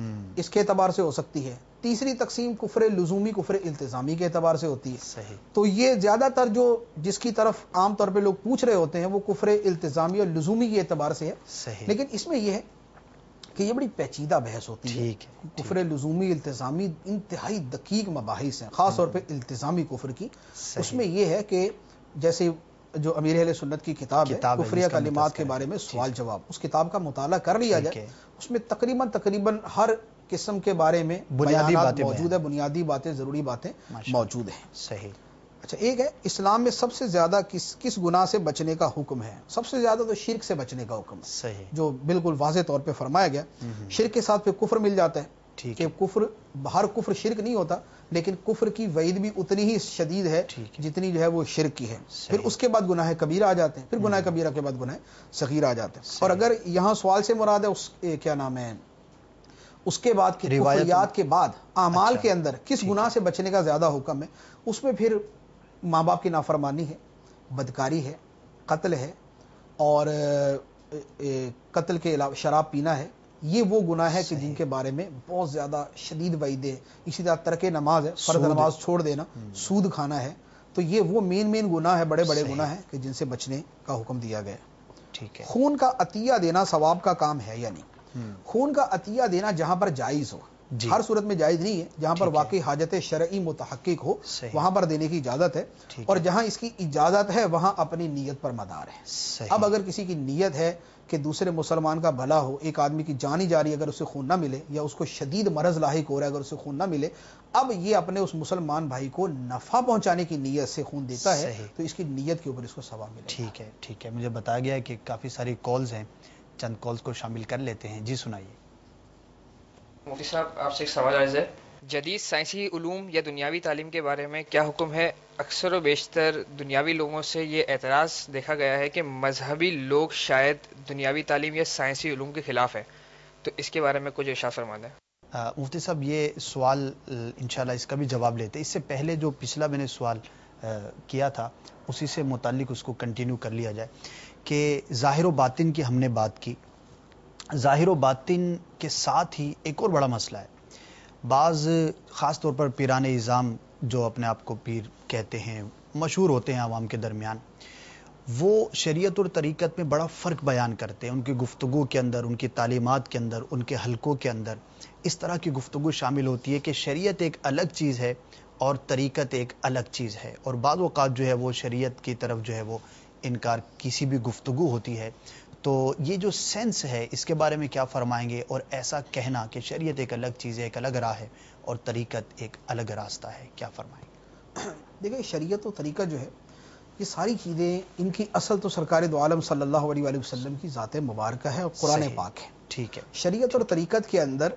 اس کے اعتبار سے ہو سکتی ہے. تیسری تقسیم کفر لزومی کفر التزامی کے اعتبار سے ہوتی ہے. صحیح. تو یہ زیادہ تر جو جس کی طرف عام طور پہ لوگ پوچھ رہے ہوتے ہیں وہ کفر التزامی اور لزومی کے اعتبار سے ہے. صحیح. لیکن اس میں یہ ہے کہ یہ بڑی پیچیدہ بحث ہوتی ہے. ٹھیک ہے. کفر لزومی التزامی انتہائی دقیق مباحث ہیں، خاص طور پہ التزامی کفر کی. اس میں یہ ہے کہ جیسے جو امیر اہل سنت کی کتاب ہے کفریہ کلمات کے بارے میں سوال جواب، اس کتاب کا مطالعہ کر لیا جائے، اس میں تقریباً تقریباً ہر قسم کے بارے میں بنیادی باتیں موجود ہے، بنیادی باتیں، ضروری باتیں موجود ہیں. صحیح. اچھا، ایک ہے اسلام میں سب سے زیادہ کس کس گناہ سے بچنے کا حکم ہے؟ سب سے زیادہ تو شرک سے بچنے کا حکم ہے. صحیح. جو بالکل واضح طور پہ فرمایا گیا. شرک کے ساتھ پھر کفر مل جاتا ہے کہ کفر، ہر کفر شرک نہیں ہوتا، لیکن کفر کی وعید بھی اتنی ہی شدید ہے جتنی جو ہے وہ شرک کی ہے. پھر اس کے بعد گناہ کبیرہ آ جاتے ہیں، پھر گناہ کبیرہ کے بعد گناہ صغیرہ آ جاتے ہیں. اور اگر یہاں سوال سے مراد ہے اس کیا نام ہے اس کے بعد کفریات کے بعد اعمال کے اندر کس گناہ سے بچنے کا زیادہ حکم ہے، اس میں پھر ماں باپ کی نافرمانی ہے، بدکاری ہے، قتل ہے، اور قتل کے علاوہ شراب پینا ہے. یہ وہ گناہ ہے کہ جن کے بارے میں بہت زیادہ شدید وعیدیں. اسی طرح ترک نماز ہے، فرض نماز چھوڑ دینا، سود کھانا ہے. تو یہ وہ مین مین گناہ ہے، بڑے بڑے گناہ ہیں کہ جن سے بچنے کا حکم دیا گیا. ٹھیک ہے. خون کا عطیہ دینا ثواب کا کام ہے یا نہیں؟ خون کا عطیہ دینا جہاں پر جائز ہو، ہر صورت میں جائز نہیں ہے، جہاں پر واقعی حاجت شرعی متحقق ہو وہاں پر دینے کی اجازت ہے، اور جہاں اس کی اجازت ہے وہاں اپنی نیت پر مدار ہے. اب اگر کسی کی نیت ہے کہ دوسرے مسلمان کا بھلا ہو، ایک آدمی کی جان ہی جا رہی ہے اگر اسے خون نہ ملے، یا اس کو شدید مرض لاحق ہو رہا ہے اگر اسے خون نہ ملے، اب یہ اپنے اس مسلمان بھائی کو نفع پہنچانے کی نیت سے خون دیتا ہے تو اس کی نیت کے اوپر اس کو ثواب ملے. ٹھیک ہے. ٹھیک ہے. مجھے بتایا گیا ہے کہ کافی ساری کالز ہیں، چند کالز کو شامل کر لیتے ہیں. جی سنائیے. مفتی صاحب، آپ سے ایک سوال عرض ہے. جدید سائنسی علوم یا دنیاوی تعلیم کے بارے میں کیا حکم ہے؟ اکثر و بیشتر دنیاوی لوگوں سے یہ اعتراض دیکھا گیا ہے کہ مذہبی لوگ شاید دنیاوی تعلیم یا سائنسی علوم کے خلاف ہے، تو اس کے بارے میں کچھ ارشاد فرما دیں. مفتی صاحب، یہ سوال انشاءاللہ اس کا بھی جواب لیتے. اس سے پہلے جو پچھلا میں نے سوال کیا تھا اسی سے متعلق اس کو کنٹینیو کر لیا جائے کہ ظاہر و باطن کی ہم نے بات کی. ظاہر و باطن کے ساتھ ہی ایک اور بڑا مسئلہ ہے. بعض خاص طور پر پیران اعظام جو اپنے آپ کو پیر کہتے ہیں، مشہور ہوتے ہیں عوام کے درمیان، وہ شریعت اور طریقت میں بڑا فرق بیان کرتے ہیں. ان کی گفتگو کے اندر، ان کی تعلیمات کے اندر، ان کے حلقوں کے اندر اس طرح کی گفتگو شامل ہوتی ہے کہ شریعت ایک الگ چیز ہے اور طریقت ایک الگ چیز ہے. اور بعض اوقات جو ہے وہ شریعت کی طرف جو ہے وہ انکار کسی بھی گفتگو ہوتی ہے. تو یہ جو سینس ہے اس کے بارے میں کیا فرمائیں گے؟ اور ایسا کہنا کہ شریعت ایک الگ چیز ہے، ایک الگ راہ ہے، اور طریقت ایک الگ راستہ ہے، کیا فرمائیں گے؟ دیکھیں، شریعت و طریقت جو ہے یہ ساری چیزیں ان کی اصل تو سرکار دو عالم صلی اللہ علیہ وآلہ وسلم کی ذات مبارکہ ہے اور قرآن پاک ہے. ٹھیک ہے. شریعت اور طریقت کے اندر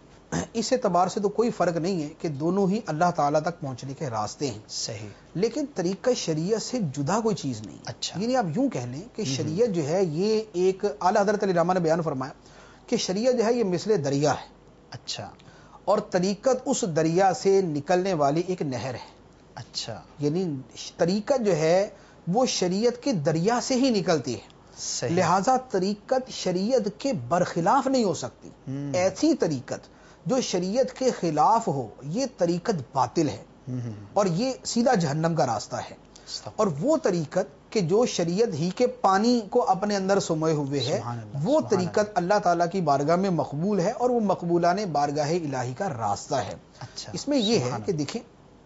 اس اعتبار سے تو کوئی فرق نہیں ہے کہ دونوں ہی اللہ تعالیٰ تک پہنچنے کے راستے ہیں. صحیح. لیکن طریقہ شریعت سے جدا کوئی چیز نہیں. اچھا. یعنی آپ یوں کہہ لیں کہ شریعت جو ہے یہ ایک، اعلیٰ حضرت علی رحمہ نے بیان فرمایا کہ شریعت جو ہے یہ مثل دریا ہے. اچھا. اور طریقت اس دریا سے نکلنے والی ایک نہر ہے. اچھا. یعنی طریقت جو ہے وہ شریعت کے دریا سے ہی نکلتی ہے. صحیح. لہذا طریقت شریعت کے برخلاف نہیں ہو سکتی. ایسی طریقت جو شریعت کے خلاف ہو یہ طریقت باطل ہے اور یہ سیدھا جہنم کا راستہ ہے. اور وہ طریقت کہ جو شریعت ہی کے پانی کو اپنے اندر سموئے ہوئے ہے وہ طریقت اللہ تعالیٰ کی بارگاہ میں مقبول ہے اور وہ مقبولان بارگاہ الہی کا راستہ ہے. اس میں یہ ہے کہ دیکھیں،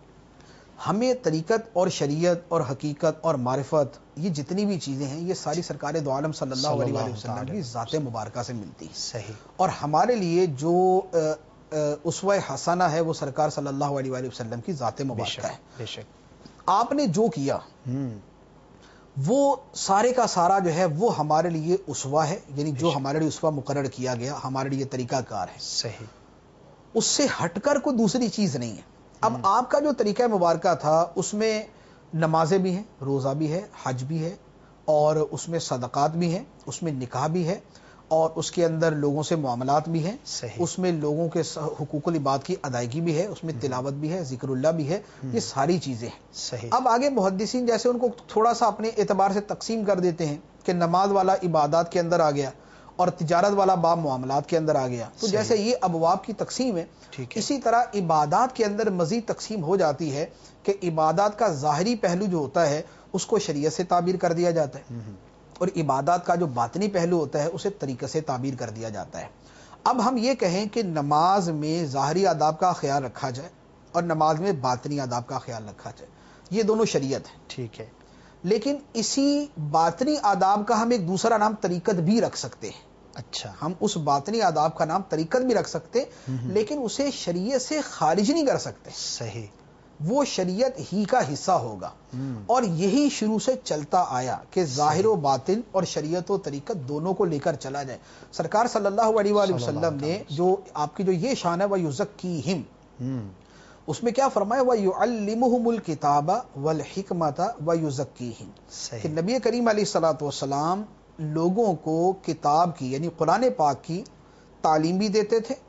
ہمیں طریقت اور شریعت اور حقیقت اور معرفت یہ جتنی بھی چیزیں ہیں یہ ساری سرکار دو عالم صلی اللہ علیہ وآلہ وسلم کی ذات مبارکہ سے ملتی ہیں. صحیح. اور ہمارے لیے جو اسوہ حسنہ ہے وہ سرکار صلی اللہ علیہ وآلہ وسلم کی ذات مبارکہ ہے. بے شک. آپ نے جو کیا وہ سارے کا سارا جو ہے وہ ہمارے لیے اسوہ ہے، یعنی جو ہمارے لیے اسوہ مقرر کیا گیا ہمارے لیے طریقہ کار ہے. صحیح. اس سے ہٹ کر کوئی دوسری چیز نہیں ہے. اب آپ کا جو طریقہ مبارکہ تھا اس میں نمازیں بھی ہیں، روزہ بھی ہے، حج بھی ہے، اور اس میں صدقات بھی ہیں، اس میں نکاح بھی ہے، اور اس کے اندر لوگوں سے معاملات بھی ہیں. صحیح. اس میں لوگوں کے حقوق العباد کی ادائیگی بھی ہے، اس میں تلاوت بھی ہے، ذکر اللہ بھی ہے. یہ ساری چیزیں ہیں. صحیح. اب آگے محدثین جیسے ان کو تھوڑا سا اپنے اعتبار سے تقسیم کر دیتے ہیں کہ نماز والا عبادات کے اندر آ گیا اور تجارت والا باب معاملات کے اندر آ گیا. تو جیسے یہ ابواب کی تقسیم ہے اسی طرح عبادات کے اندر مزید تقسیم ہو جاتی ہے کہ عبادات کا ظاہری پہلو جو ہوتا ہے اس کو شریعت سے تعبیر کر دیا جاتا ہے اور عبادات کا جو باطنی پہلو ہوتا ہے اسے طریقے سے تعبیر کر دیا جاتا ہے. اب ہم یہ کہیں کہ نماز میں ظاہری آداب کا خیال رکھا جائے اور نماز میں باطنی آداب کا خیال رکھا جائے، یہ دونوں شریعت ہیں، ٹھیک ہے، لیکن اسی باطنی آداب کا ہم ایک دوسرا نام طریقت بھی رکھ سکتے ہیں۔ اچھا، ہم اس باطنی آداب کا نام طریقت بھی رکھ سکتے، لیکن اسے شریعت سے خارج نہیں کر سکتے، صحیح، وہ شریعت ہی کا حصہ ہوگا۔ اور یہی شروع سے چلتا آیا کہ ظاہر و باطن اور شریعت و طریقت دونوں کو لے کر چلا جائے۔ سرکار صلی اللہ علیہ وآلہ وسلم نے جو آپ کی جو یہ شان ہے وَيُزَكِّيهِمْ، اس میں کیا فرمایا وَيُعَلِّمُهُمُ الْكِتَابَ وَالْحِكْمَةَ وَيُزَكِّيهِمْ، کہ نبی کریم علیہ الصلوۃ والسلام لوگوں کو کتاب کی یعنی قرآن پاک کی تعلیم بھی دیتے تھے،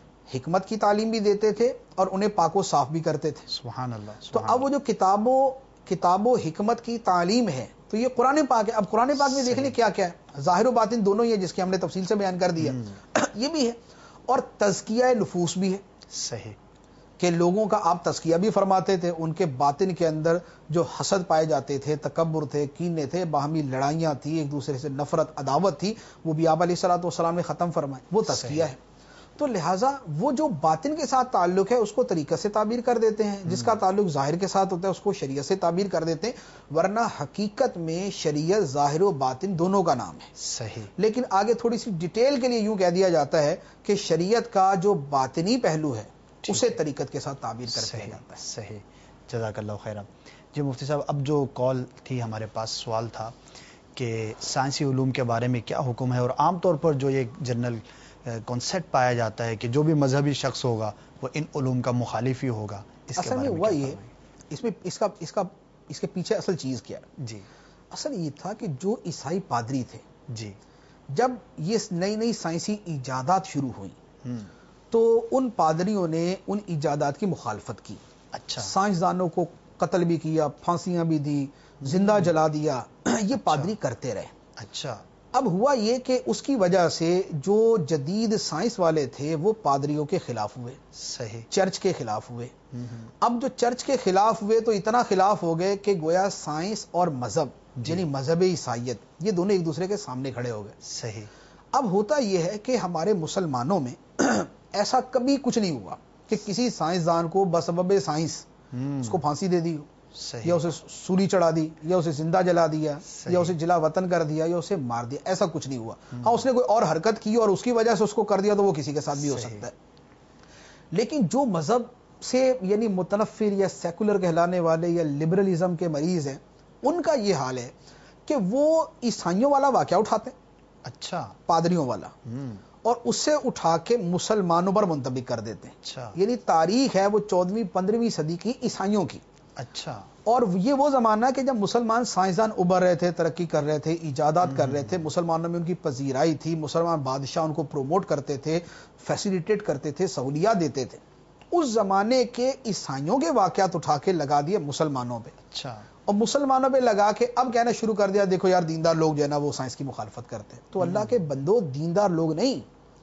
حکمت کی تعلیم بھی دیتے تھے، اور انہیں پاک و صاف بھی کرتے تھے۔ سبحان اللہ، تو اب وہ جو کتابوں کتاب و حکمت کی تعلیم ہے تو یہ قرآن پاک ہے۔ اب قرآن پاک میں دیکھ لیں کیا کیا ہے، ظاہر و باطن دونوں ہی ہے، جس کی ہم نے تفصیل سے بیان کر دیا، یہ بھی ہے، اور تزکیہ نفوس بھی ہے، صحیح، کہ لوگوں کا آپ تزکیہ بھی فرماتے تھے، ان کے باطن کے اندر جو حسد پائے جاتے تھے، تکبر تھے، کینے تھے، باہمی لڑائیاں تھی، ایک دوسرے سے نفرت عداوت تھی، وہ بھی آپ علیہ الصلوۃ والسلام نے ختم فرمائے، وہ تزکیہ ہے۔ تو لہٰذا وہ جو باطن کے ساتھ تعلق ہے اس کو طریقت سے تعبیر کر دیتے ہیں، جس کا تعلق ظاہر کے ساتھ ہوتا ہے اس کو شریعت سے تعبیر کر دیتے ہیں، ورنہ حقیقت میں شریعت ظاہر و باطن دونوں کا نام ہے، صحیح، لیکن آگے تھوڑی سی ڈیٹیل کے لیے یوں کہہ دیا جاتا ہے کہ شریعت کا جو باطنی پہلو ہے اسے طریقت کے ساتھ تعبیر کر دیا جاتا ہے۔ صحیح، جزاک اللہ خیرہ۔ جی مفتی صاحب، اب جو کال تھی ہمارے پاس، سوال تھا کہ سائنسی علوم کے بارے میں کیا حکم ہے، اور عام طور پر جو یہ جنرل کانسیپٹ پایا جاتا ہے کہ جو بھی مذہبی شخص ہوگا وہ ان علوم کا مخالف ہی ہوگا، اس کے اصل بارے میں میں ہوا کیا یہ فرمائیں؟ اس میں اس کا اس کا اس کے پیچھے اصل چیز کیا ہے؟ جی اصل یہ تھا کہ جو عیسائی پادری تھے، جی، جب یہ نئی نئی سائنسی ایجادات شروع ہوئیں ہم، تو ان پادریوں نے ان ایجادات کی مخالفت کی، اچھا، سائنسدانوں کو قتل بھی کیا، پھانسیاں بھی دی، زندہ جلا دیا، یہ پادری کرتے رہے۔ اچھا، اب ہوا یہ کہ اس کی وجہ سے جو جدید سائنس والے تھے وہ پادریوں کے خلاف ہوئے، صحیح، چرچ کے خلاف ہوئے۔ ہم، ہم، اب جو چرچ کے خلاف ہوئے تو اتنا خلاف ہو گئے کہ گویا سائنس اور مذہب یعنی مذہب عیسائیت یہ دونوں ایک دوسرے کے سامنے کھڑے ہو گئے۔ صحیح، اب ہوتا یہ ہے کہ ہمارے مسلمانوں میں ایسا کبھی کچھ نہیں ہوا کہ کسی سائنسدان کو بسبب سائنس ہم، اس کو پھانسی دے دی ہو، صحیح، یا اسے سولی چڑھا دی، یا اسے زندہ جلا دیا، صحیح، یا اسے جلا وطن کر دیا، یا اسے مار دیا، ایسا کچھ نہیں ہوا۔ ہاں اس نے کوئی اور حرکت کی اور اس کی وجہ سے اس کو کر دیا تو وہ کسی کے ساتھ بھی ہو صحیح، سکتا ہے۔ لیکن جو مذہب سے یعنی متنفر یا سیکولر کہلانے والے یا لبرلزم کے مریض ہیں، ان کا یہ حال ہے کہ وہ عیسائیوں والا واقعہ اٹھاتے ہیں، اچھا، پادریوں والا، ہم، اور اس سے اٹھا کے مسلمانوں پر منطبق کر دیتے ہیں۔ اچھا، یعنی تاریخ ہے وہ چودہویں پندرہویں صدی کی عیسائیوں کی، اچھا، اور یہ وہ زمانہ کہ جب مسلمان سائنسدان ابھر رہے تھے، ترقی کر رہے تھے، ایجادات کر رہے تھے، مسلمانوں میں ان کی پذیرائی تھی، مسلمان بادشاہ ان کو پروموٹ کرتے تھے، فیسیلیٹیٹ کرتے تھے، سہولیات دیتے تھے۔ اس زمانے کے عیسائیوں کے واقعات اٹھا کے لگا دیے مسلمانوں پہ، اچھا، اور مسلمانوں پہ لگا کے اب کہنا شروع کر دیا دیکھو یار دیندار لوگ جو ہے نا وہ سائنس کی مخالفت کرتے ہیں۔ تو اللہ کے بندو، دیندار لوگ نہیں،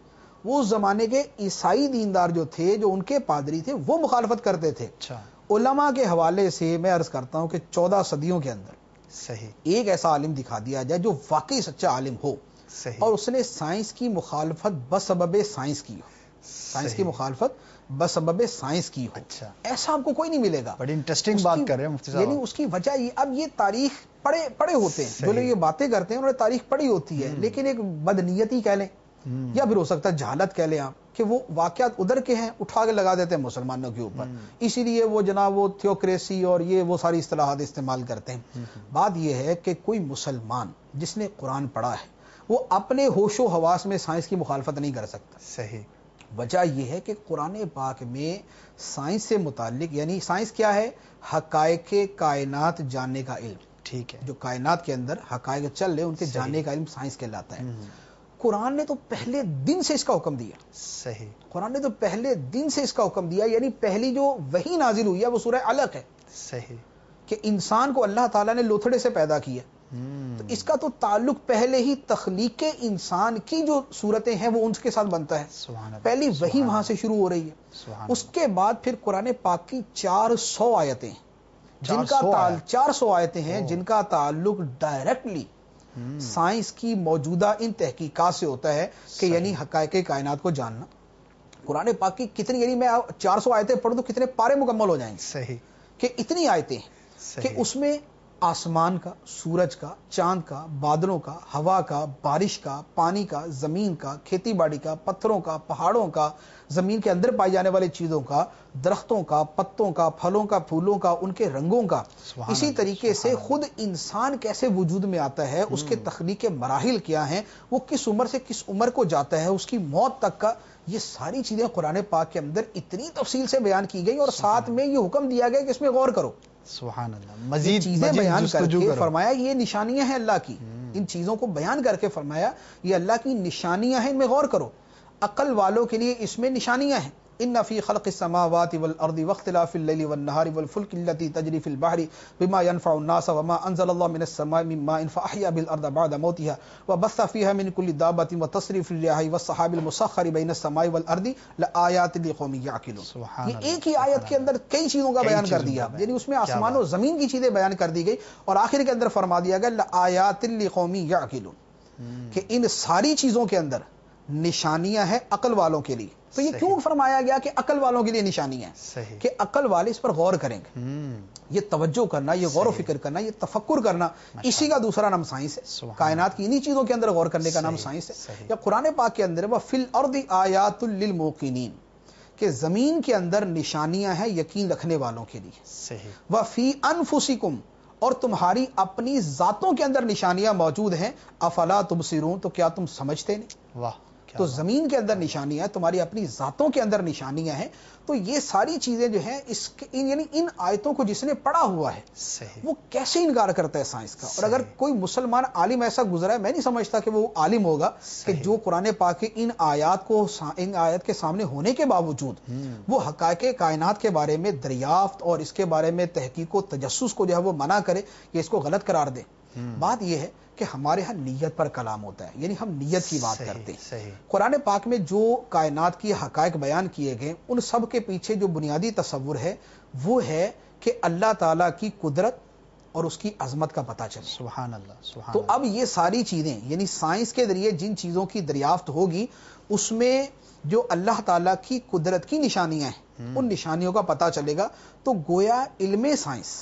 وہ اس زمانے کے عیسائی دیندار جو تھے، جو ان کے پادری تھے، وہ مخالفت کرتے تھے۔ اچھا، علماء کے حوالے سے میں عرض کرتا ہوں کہ چودہ صدیوں کے اندر صحیح، ایک ایسا عالم دکھا دیا جائے جو واقعی سچا عالم ہو صحیح، اور اس نے سائنس کی مخالفت بسبب سائنس کی ہو، سائنس کی صحیح، مخالفت بسبب سائنس کی ہو، اچھا، ایسا آپ کو کوئی نہیں ملے گا۔ بڑی انٹرسٹنگ اس بات کی- کر رہے ہیں مفتی صاحب یعنی آپ۔ اس کی وجہ یہ، اب یہ تاریخ پڑھے پڑھے ہوتے ہیں، جو صحیح، لوگ یہ باتیں کرتے ہیں انہوں نے تاریخ پڑھی ہوتی ہے، لیکن ایک بدنیتی کہہ لیں ہم، یا پھر ہو سکتا ہے جہالت کہہ لیں آپ، کہ وہ واقعات ادھر کے ہیں اٹھا کے لگا دیتے ہیں مسلمانوں کے اوپر، اسی لیے وہ جناب وہ تھیوکریسی اور یہ وہ ساری اصطلاحات استعمال کرتے ہیں۔ بات یہ ہے کہ کوئی مسلمان جس نے قرآن پڑھا ہے وہ اپنے ہوش و حواس میں سائنس کی مخالفت نہیں کر سکتا۔ صحیح، وجہ یہ ہے کہ قرآن پاک میں سائنس سے متعلق، یعنی سائنس کیا ہے؟ حقائق کائنات جاننے کا علم، ٹھیک ہے، جو کائنات کے اندر حقائق چل رہے ان کے صحیح، جاننے کا علم سائنس کہلاتا ہے۔ ہم، قرآن نے تو پہلے دن سے اس کا حکم دیا، صحیح، قرآن نے تو پہلے دن سے اس کا حکم دیا، یعنی پہلی جو وحی نازل ہوئی ہے وہ سورہ علق ہے، صحیح، کہ انسان کو اللہ تعالیٰ نے لوتھڑے سے پیدا کیا، ہم، تو اس کا تو تعلق پہلے ہی تخلیق انسان کی جو صورتیں ہیں وہ ان کے ساتھ بنتا ہے، سبحان اللہ، پہلی وحی وہاں سے شروع ہو رہی ہے۔ سبحان اس کے بعد پھر قرآن پاک کی چار سو آیتیں ہیں جن کا چار سو تعلق آیت؟ چار سو آیتیں ہیں جن کا تعلق ڈائریکٹلی سائنس کی موجودہ ان تحقیقات سے ہوتا ہے کہ یعنی حقائق کائنات کو جاننا. قرآن پاک کی کتنی، یعنی میں چار سو آیتیں پڑھوں تو کتنے پارے مکمل ہو جائیں گے. صحیح. کہ اتنی آیتیں ہیں کہ اس میں آسمان کا، سورج کا، چاند کا، بادلوں کا، ہوا کا، بارش کا، پانی کا، زمین کا، کھیتی باڑی کا، پتھروں کا، پہاڑوں کا، زمین کے اندر پائی جانے والی چیزوں کا، درختوں کا، پتوں کا، پھلوں کا، پھولوں کا، ان کے رنگوں کا. اسی طریقے سے خود انسان کیسے وجود میں آتا ہے، اس کے تخلیق کے مراحل کیا ہیں، وہ کس عمر سے کس عمر کو جاتا ہے، اس کی موت تک کا، یہ ساری چیزیں قرآن پاک کے اندر اتنی تفصیل سے بیان کی گئی، اور ساتھ میں یہ حکم دیا گیا کہ اس میں غور کرو. سبحان اللہ. مزید چیزیں بیان کر کے فرمایا یہ نشانیاں ہیں اللہ کی. ان چیزوں کو بیان کر کے فرمایا یہ اللہ کی نشانیاں ہیں، ان میں غور کرو. عقل والوں کے لیے اس میں نشانیاں ہیں. ان فی خلق السماوات والارض واختلاف الليل والنهار والفلك التي تجري في البحر بما ينفع الناس وما انزل الله من السماء من ماء فاحيا بالارض بعد موتها وبث فيها من كل دابة وتصريف الرياح والسحاب المسخر بين السماء والارض لآيات لقوم يعقلون. یہ ایک ہی آیت کے اندر کئی چیزوں کا بیان کر دیا، یعنی اس میں آسمان و زمین کی چیزیں بیان کر دی گئی، اور آخر کے اندر فرما دیا گیا لآیات لقوم يعقلون، کہ ان ساری چیزوں کے اندر نشانیاں ہیں عقل والوں کے لیے. تو یہ کیوں فرمایا گیا کہ عقل والوں کے لیے نشانیاں ہیں؟ کہ عقل والے اس پر غور کریں گے. یہ توجہ کرنا، یہ غور و فکر کرنا، یہ تفکر کرنا، اسی کا دوسرا نام سائنس ہے. کائنات کی انہی چیزوں کے اندر غور کرنے کا نام سائنس ہے. یا قرآن پاک کے اندر وَفِي الْأَرْضِ آیَاتٌ لِّلْمُوقِنِينَ، کہ زمین کے اندر نشانیاں ہیں یقین رکھنے والوں کے لیے. وَفِي أَنفُسِكُمْ، اور تمہاری اپنی ذاتوں کے اندر نشانیاں موجود ہیں. افلا تبصرون، تو کیا تم سمجھتے نہیں؟ واہ. تو زمین کے اندر نشانیاں، تمہاری اپنی ذاتوں کے اندر نشانیاں ہیں. تو یہ ساری چیزیں جو ہیں اس یعنی ان آیتوں کو جس نے پڑھا ہوا ہے وہ کیسے انکار کرتا ہے سائنس کا؟ اور اگر کوئی مسلمان عالم ایسا گزرا ہے، میں نہیں سمجھتا کہ وہ عالم ہوگا کہ جو قرآن پاک کے ان آیات کو ان آیات کے سامنے ہونے کے باوجود وہ حقائق کائنات کے بارے میں دریافت اور اس کے بارے میں تحقیق و تجسس کو جو ہے وہ منع کرے یا اس کو غلط قرار دے. بات یہ ہے کہ ہمارے ہاں نیت پر کلام ہوتا ہے، یعنی ہم نیت کی بات کرتے ہیں. قرآن پاک میں جو کائنات کی حقائق بیان کیے گئے ان سب کے پیچھے جو بنیادی تصور ہے وہ ہے کہ اللہ تعالیٰ کی قدرت اور اس کی عظمت کا پتہ چلے. سبحان اللہ. سبحان تو اب یہ ساری چیزیں یعنی سائنس کے ذریعے جن چیزوں کی دریافت ہوگی اس میں جو اللہ تعالیٰ کی قدرت کی نشانیاں ہیں ان نشانیوں کا پتہ چلے گا. تو گویا علم سائنس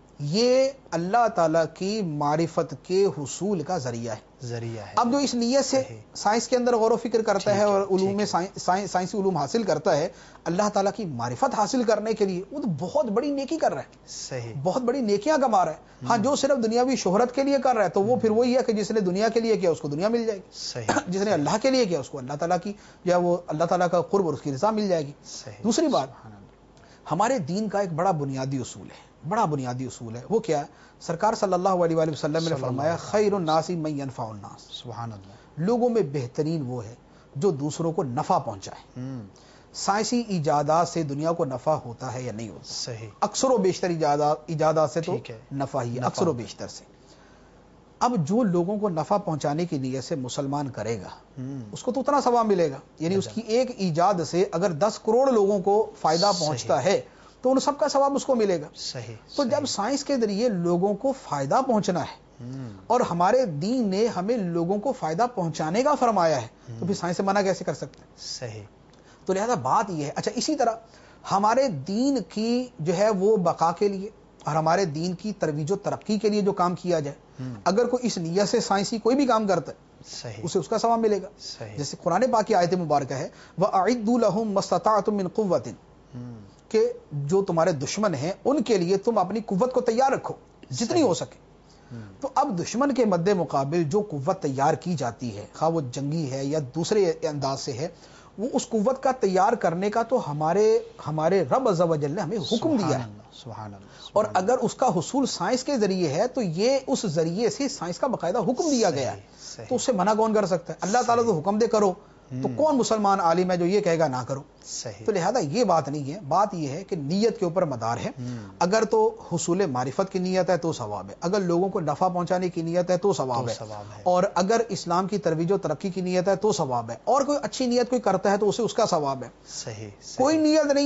یہ اللہ تعالیٰ کی معرفت کے حصول کا ذریعہ ہے. ذریعہ ہے. اب جو اس نیت سے سائنس کے اندر غور و فکر کرتا ہے اور علوم میں سائنسی علوم حاصل کرتا ہے اللہ تعالیٰ کی معرفت حاصل کرنے کے لیے، وہ تو بہت بڑی نیکی کر رہا ہے. صحیح. بہت بڑی نیکیاں کما رہا ہے. ہاں جو صرف دنیاوی شہرت کے لیے کر رہا ہے تو وہ پھر وہی ہے کہ جس نے دنیا کے لیے کیا اس کو دنیا مل جائے گی. صحیح. جس نے اللہ کے لیے کیا اس کو اللہ تعالیٰ کی یا وہ اللہ تعالیٰ کا قرب اور اس کی رضا مل جائے گی. دوسری بات، ہمارے دین کا ایک بڑا بنیادی اصول ہے، بڑا بنیادی اصول ہے. وہ کیا ہے؟ سرکار صلی اللہ علیہ وآلہ وسلم نے فرمایا خیر الناس من ينفع الناس. سبحان اللہ. لوگوں میں بہترین وہ ہے جو دوسروں کو نفع پہنچائے. سائنسی ایجادات سے دنیا کو نفع ہوتا ہے یا نہیں ہوتا؟ صحیح. اکثر و بیشتر ایجادات ایجادات سے تو نفع ہی ہے، اکثر و بیشتر سے. اب جو لوگوں کو نفع پہنچانے کی نیت سے مسلمان کرے گا اس کو تو اتنا ثواب ملے گا. یعنی اس کی ایک ایجاد سے اگر دس کروڑ لوگوں کو فائدہ پہنچتا ہے تو ان سب کا ثواب اس کو ملے گا. صحیح. تو جب سائنس کے ذریعے لوگوں کو فائدہ پہنچنا ہے اور ہمارے دین نے ہمیں لوگوں کو فائدہ پہنچانے کا فرمایا ہے تو پھر سائنس سے منع کیسے کر سکتے ہیں؟ صحیح. تو لہذا بات یہ ہے. اچھا اسی طرح ہمارے دین کی جو ہے وہ بقا کے لیے اور ہمارے دین کی ترویج و ترقی کے لیے جو کام کیا جائے اگر کوئی اس نیت سے سائنسی کوئی بھی کام کرتا ہے صحیح اسے اس کا ثواب ملے گا. جیسے قرآن پاک کی آیت مبارکہ ہے وَأَعِدُّوا لَهُم مَّا اسْتَطَعْتُم مِّن قُوَّةٍ، کہ جو تمہارے دشمن ہیں ان کے لیے تم اپنی قوت کو تیار رکھو جتنی ہو سکے. تو اب دشمن کے مد مقابل جو قوت تیار کی جاتی ہے خواہ وہ جنگی ہے یا دوسرے انداز سے ہے، وہ اس قوت کا تیار کرنے کا تو ہمارے ہمارے رب عز و جل نے ہمیں حکم دیا ہے. سبحان اللہ. اور اگر اس کا حصول سائنس کے ذریعے ہے تو یہ اس ذریعے سے سائنس کا باقاعدہ حکم دیا گیا ہے. تو اس سے منع کون کر سکتا ہے؟ اللہ تعالیٰ تو حکم دے کرو، تو کون مسلمان عالم ہے جو یہ کہے گا نہ کرو؟ صحیح. تو لہذا یہ بات نہیں ہے. بات یہ ہے کہ نیت کے اوپر مدار ہے. اگر تو حصول معرفت کی نیت ہے تو ثواب ہے، اگر لوگوں کو نفع پہنچانے کی نیت ہے تو ثواب ہے، اور اگر اسلام کی ترویج و ترقی کی نیت ہے تو ثواب ہے، اور کوئی اچھی نیت کوئی کرتا ہے تو اسے اس کا ثواب ہے. صحیح. کوئی نیت نہیں ہے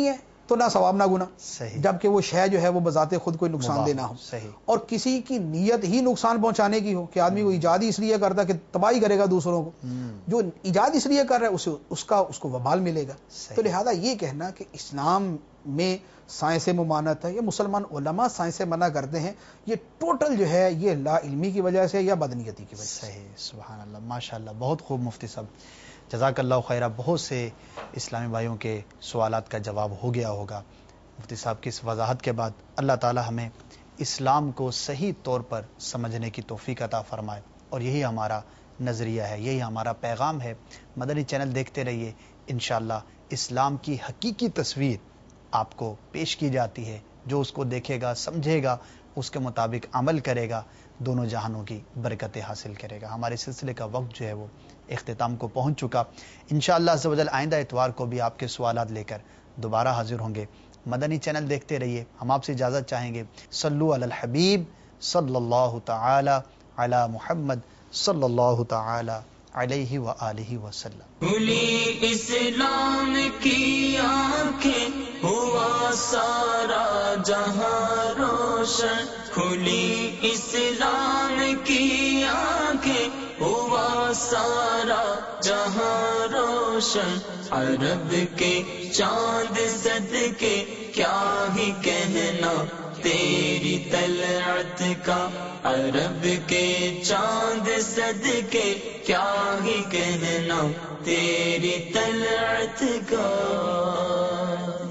تو نہ ثواب نہ گناہ، صحیح، جبکہ وہ شے جو ہے وہ بذات خود کوئی نقصان دہ نہ ہو، صحیح، اور کسی کی نیت ہی نقصان پہنچانے کی ہو کہ آدمی کو ایجاد ہی اس لیے کرتا ہے کہ تباہی کرے گا دوسروں کو، جو ایجاد اس لیے کر رہا ہے اسے اس کا اس کو وبال ملے گا. تو لہذا یہ کہنا کہ اسلام میں سائنس ممانعت ہے یا مسلمان علماء سائنس سے منع کرتے ہیں، یہ ٹوٹل جو ہے یہ لا علمی کی وجہ سے یا بدنیتی کی وجہ سے. صحیح، سبحان اللہ، ماشاءاللہ، بہت خوب مفتی صاحب، جزاک اللہ خیرہ. بہت سے اسلامی بھائیوں کے سوالات کا جواب ہو گیا ہوگا مفتی صاحب کی اس وضاحت کے بعد. اللہ تعالی ہمیں اسلام کو صحیح طور پر سمجھنے کی توفیق عطا فرمائے، اور یہی ہمارا نظریہ ہے، یہی ہمارا پیغام ہے. مدنی چینل دیکھتے رہیے، انشاءاللہ اسلام کی حقیقی تصویر آپ کو پیش کی جاتی ہے. جو اس کو دیکھے گا، سمجھے گا، اس کے مطابق عمل کرے گا، دونوں جہانوں کی برکتیں حاصل کرے گا. ہمارے سلسلے کا وقت جو ہے وہ اختتام کو پہنچ چکا. انشاءاللہ عز و جل آئندہ اتوار کو بھی آپ کے سوالات لے کر دوبارہ حاضر ہوں گے. مدنی چینل دیکھتے رہیے. ہم آپ سے اجازت چاہیں گے. صلو علی الحبیب صلی اللہ تعالی علی محمد صلی اللہ تعالی علیہ وآلہ وسلم. کھلی اسلام کی آنکھیں ہوا سارا جہاں روشن، کھلی اسلام کی آنکھیں ہوا سارا جہاں روشن. عرب کے چاند صدقے کیا ہی کہنا تیری طلعت کا، عرب کے چاند صدقے کیا ہی کہنا تیری طلعت کا.